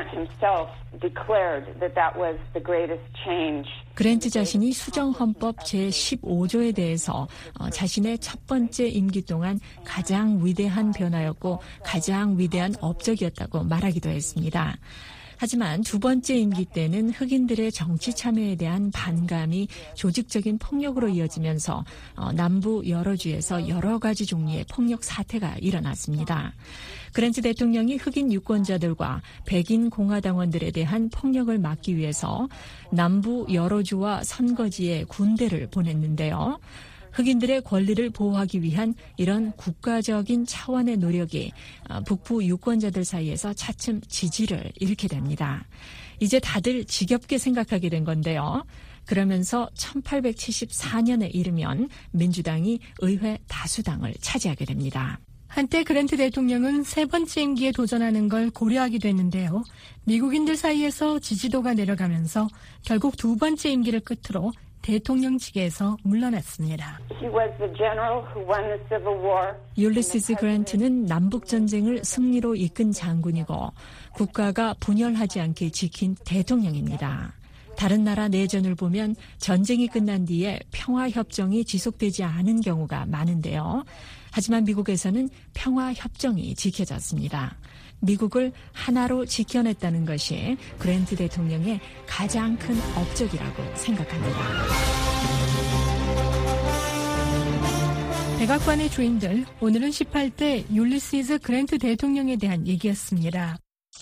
그랜트 자신이 수정헌법 제15조에 대해서 자신의 첫 번째 임기 동안 가장 위대한 변화였고 가장 위대한 업적이었다고 말하기도 했습니다. 하지만 두 번째 임기 때는 흑인들의 정치 참여에 대한 반감이 조직적인 폭력으로 이어지면서 남부 여러 주에서 여러 가지 종류의 폭력 사태가 일어났습니다. 그랜트 대통령이 흑인 유권자들과 백인 공화당원들에 대한 폭력을 막기 위해서 남부 여러 주와 선거지에 군대를 보냈는데요. 흑인들의 권리를 보호하기 위한 이런 국가적인 차원의 노력이 북부 유권자들 사이에서 차츰 지지를 잃게 됩니다. 이제 다들 지겹게 생각하게 된 건데요. 그러면서 1874년에 이르면 민주당이 의회 다수당을 차지하게 됩니다. 한때 그랜트 대통령은 세 번째 임기에 도전하는 걸 고려하기도 했는데요. 미국인들 사이에서 지지도가 내려가면서 결국 두 번째 임기를 끝으로 대통령직에서 물러났습니다. 율리시스 그랜트는 남북전쟁을 승리로 이끈 장군이고 국가가 분열하지 않게 지킨 대통령입니다. 다른 나라 내전을 보면 전쟁이 끝난 뒤에 평화협정이 지속되지 않은 경우가 많은데요. 하지만 미국에서는 평화협정이 지켜졌습니다. 미국을 하나로 지켜냈다는 것이 그랜트 대통령의 가장 큰 업적이라고 생각합니다. 백악관의 주인들, 오늘은 18대 율리시스 그랜트 대통령에 대한 얘기였습니다.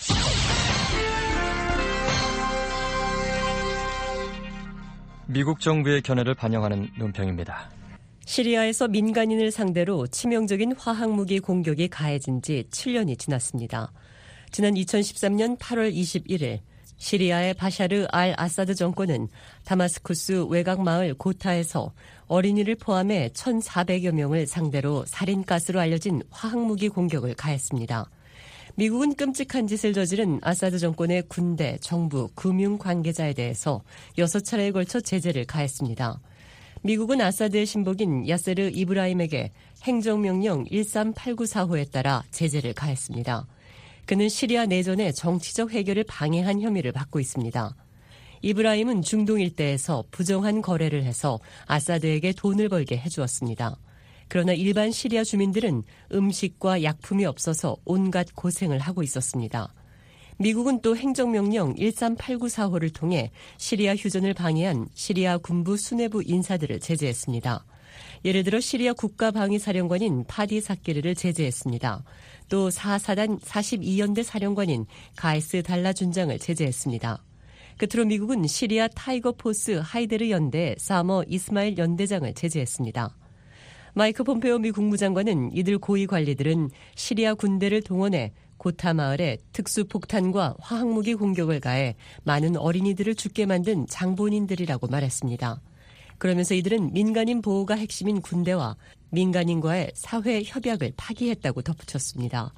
미국 정부의 견해를 반영하는 논평입니다. 시리아에서 민간인을 상대로 치명적인 화학무기 공격이 가해진 지 7년이 지났습니다. 지난 2013년 8월 21일 시리아의 바샤르 알 아사드 정권은 다마스쿠스 외곽 마을 고타에서 어린이를 포함해 1,400여 명을 상대로 살인가스로 알려진 화학무기 공격을 가했습니다. 미국은 끔찍한 짓을 저지른 아사드 정권의 군대, 정부, 금융 관계자에 대해서 6차례에 걸쳐 제재를 가했습니다. 미국은 아사드의 신복인 야세르 이브라임에게 행정명령 13894호에 따라 제재를 가했습니다. 그는 시리아 내전의 정치적 해결을 방해한 혐의를 받고 있습니다. 이브라임은 중동 일대에서 부정한 거래를 해서 아사드에게 돈을 벌게 해주었습니다. 그러나 일반 시리아 주민들은 음식과 약품이 없어서 온갖 고생을 하고 있었습니다. 미국은 또 행정명령 13894호를 통해 시리아 휴전을 방해한 시리아 군부 수뇌부 인사들을 제재했습니다. 예를 들어 시리아 국가방위사령관인 파디 사키르를 제재했습니다. 또 4사단 42연대 사령관인 가이스 달라 준장을 제재했습니다. 끝으로 미국은 시리아 타이거 포스 하이데르 연대 사머 이스마일 연대장을 제재했습니다. 마이크 폼페오 미 국무장관은 이들 고위 관리들은 시리아 군대를 동원해 고타 마을에 특수폭탄과 화학무기 공격을 가해 많은 어린이들을 죽게 만든 장본인들이라고 말했습니다. 그러면서 이들은 민간인 보호가 핵심인 군대와 민간인과의 사회 협약을 파기했다고 덧붙였습니다.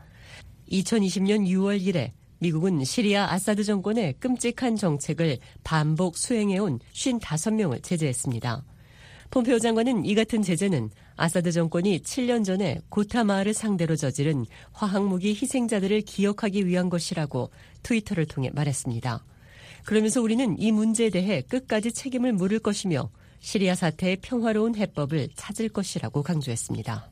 2020년 6월 이래 미국은 시리아 아사드 정권의 끔찍한 정책을 반복 수행해온 55명을 제재했습니다. 폼페오 장관은 이 같은 제재는 아사드 정권이 7년 전에 고타 마을을 상대로 저지른 화학무기 희생자들을 기억하기 위한 것이라고 트위터를 통해 말했습니다. 그러면서 우리는 이 문제에 대해 끝까지 책임을 물을 것이며 시리아 사태의 평화로운 해법을 찾을 것이라고 강조했습니다.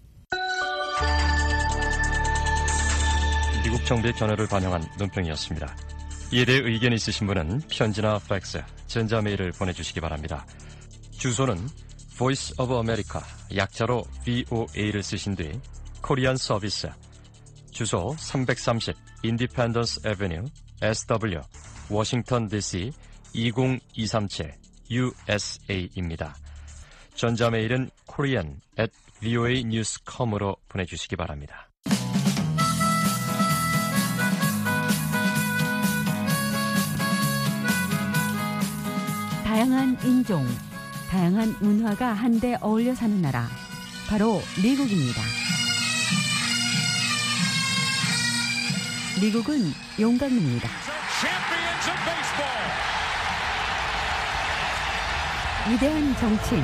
미국 정부의 견해를 반영한 논평이었습니다. 이에 대해 의견이 있으신 분은 편지나 팩스, 전자메일을 보내주시기 바랍니다. 주소는 Voice of America, 약자로 VOA를 쓰신 뒤 코리안 서비스, 주소 330 Independence Avenue, SW, 워싱턴 DC 20237 USA입니다. 전자메일은 korean@voanews.com으로 보내주시기 바랍니다. 다양한 인종, 다양한 문화가 한데 어울려 사는 나라, 바로 미국입니다. 미국은 용광로입니다. 위대한 정치인,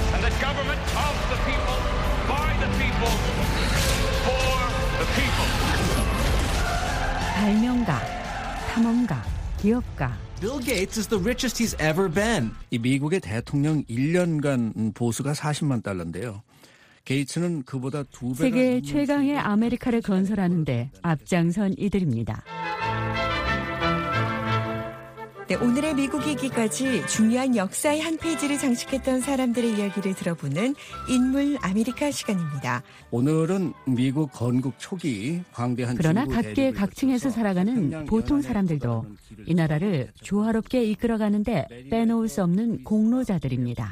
발명가, 탐험가, 기업가. Bill Gates is the richest he's ever been. 이 미국의 대통령 1년간 보수가 $400,000,000인데요. 게이츠는 그보다 2배가 세계 최강의 아메리카를 건설하는데 앞장선 이들입니다. 네, 오늘의 미국 얘기까지 중요한 역사의 한 페이지를 장식했던 사람들의 이야기를 들어보는 인물 아메리카 시간입니다. 오늘은 미국 건국 초기 광대한 그러나 각계 각층에서 살아가는 보통 사람들도 이 나라를 조화롭게 이끌어가는데 빼놓을 수 없는 공로자들입니다.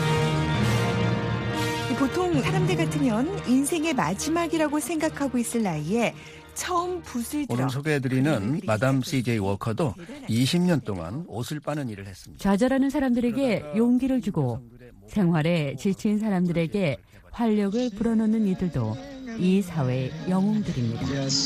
보통 사람들 같으면 인생의 마지막이라고 생각하고 있을 나이에 처음 붓을 들어 오늘 소개해드리는 마담 CJ 워커도 20년 동안 옷을 빠는 일을 했습니다. 좌절하는 사람들에게 용기를 주고 생활에 지친 사람들에게 활력을 불어넣는 이들도 이 사회의 영웅들입니다.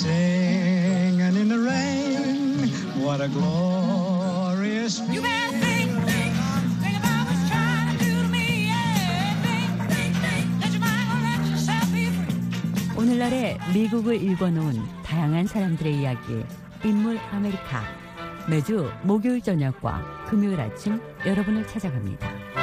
오늘날의 미국을 읽어놓은 다양한 사람들의 이야기, 인물 아메리카. 매주 목요일 저녁과 금요일 아침 여러분을 찾아갑니다.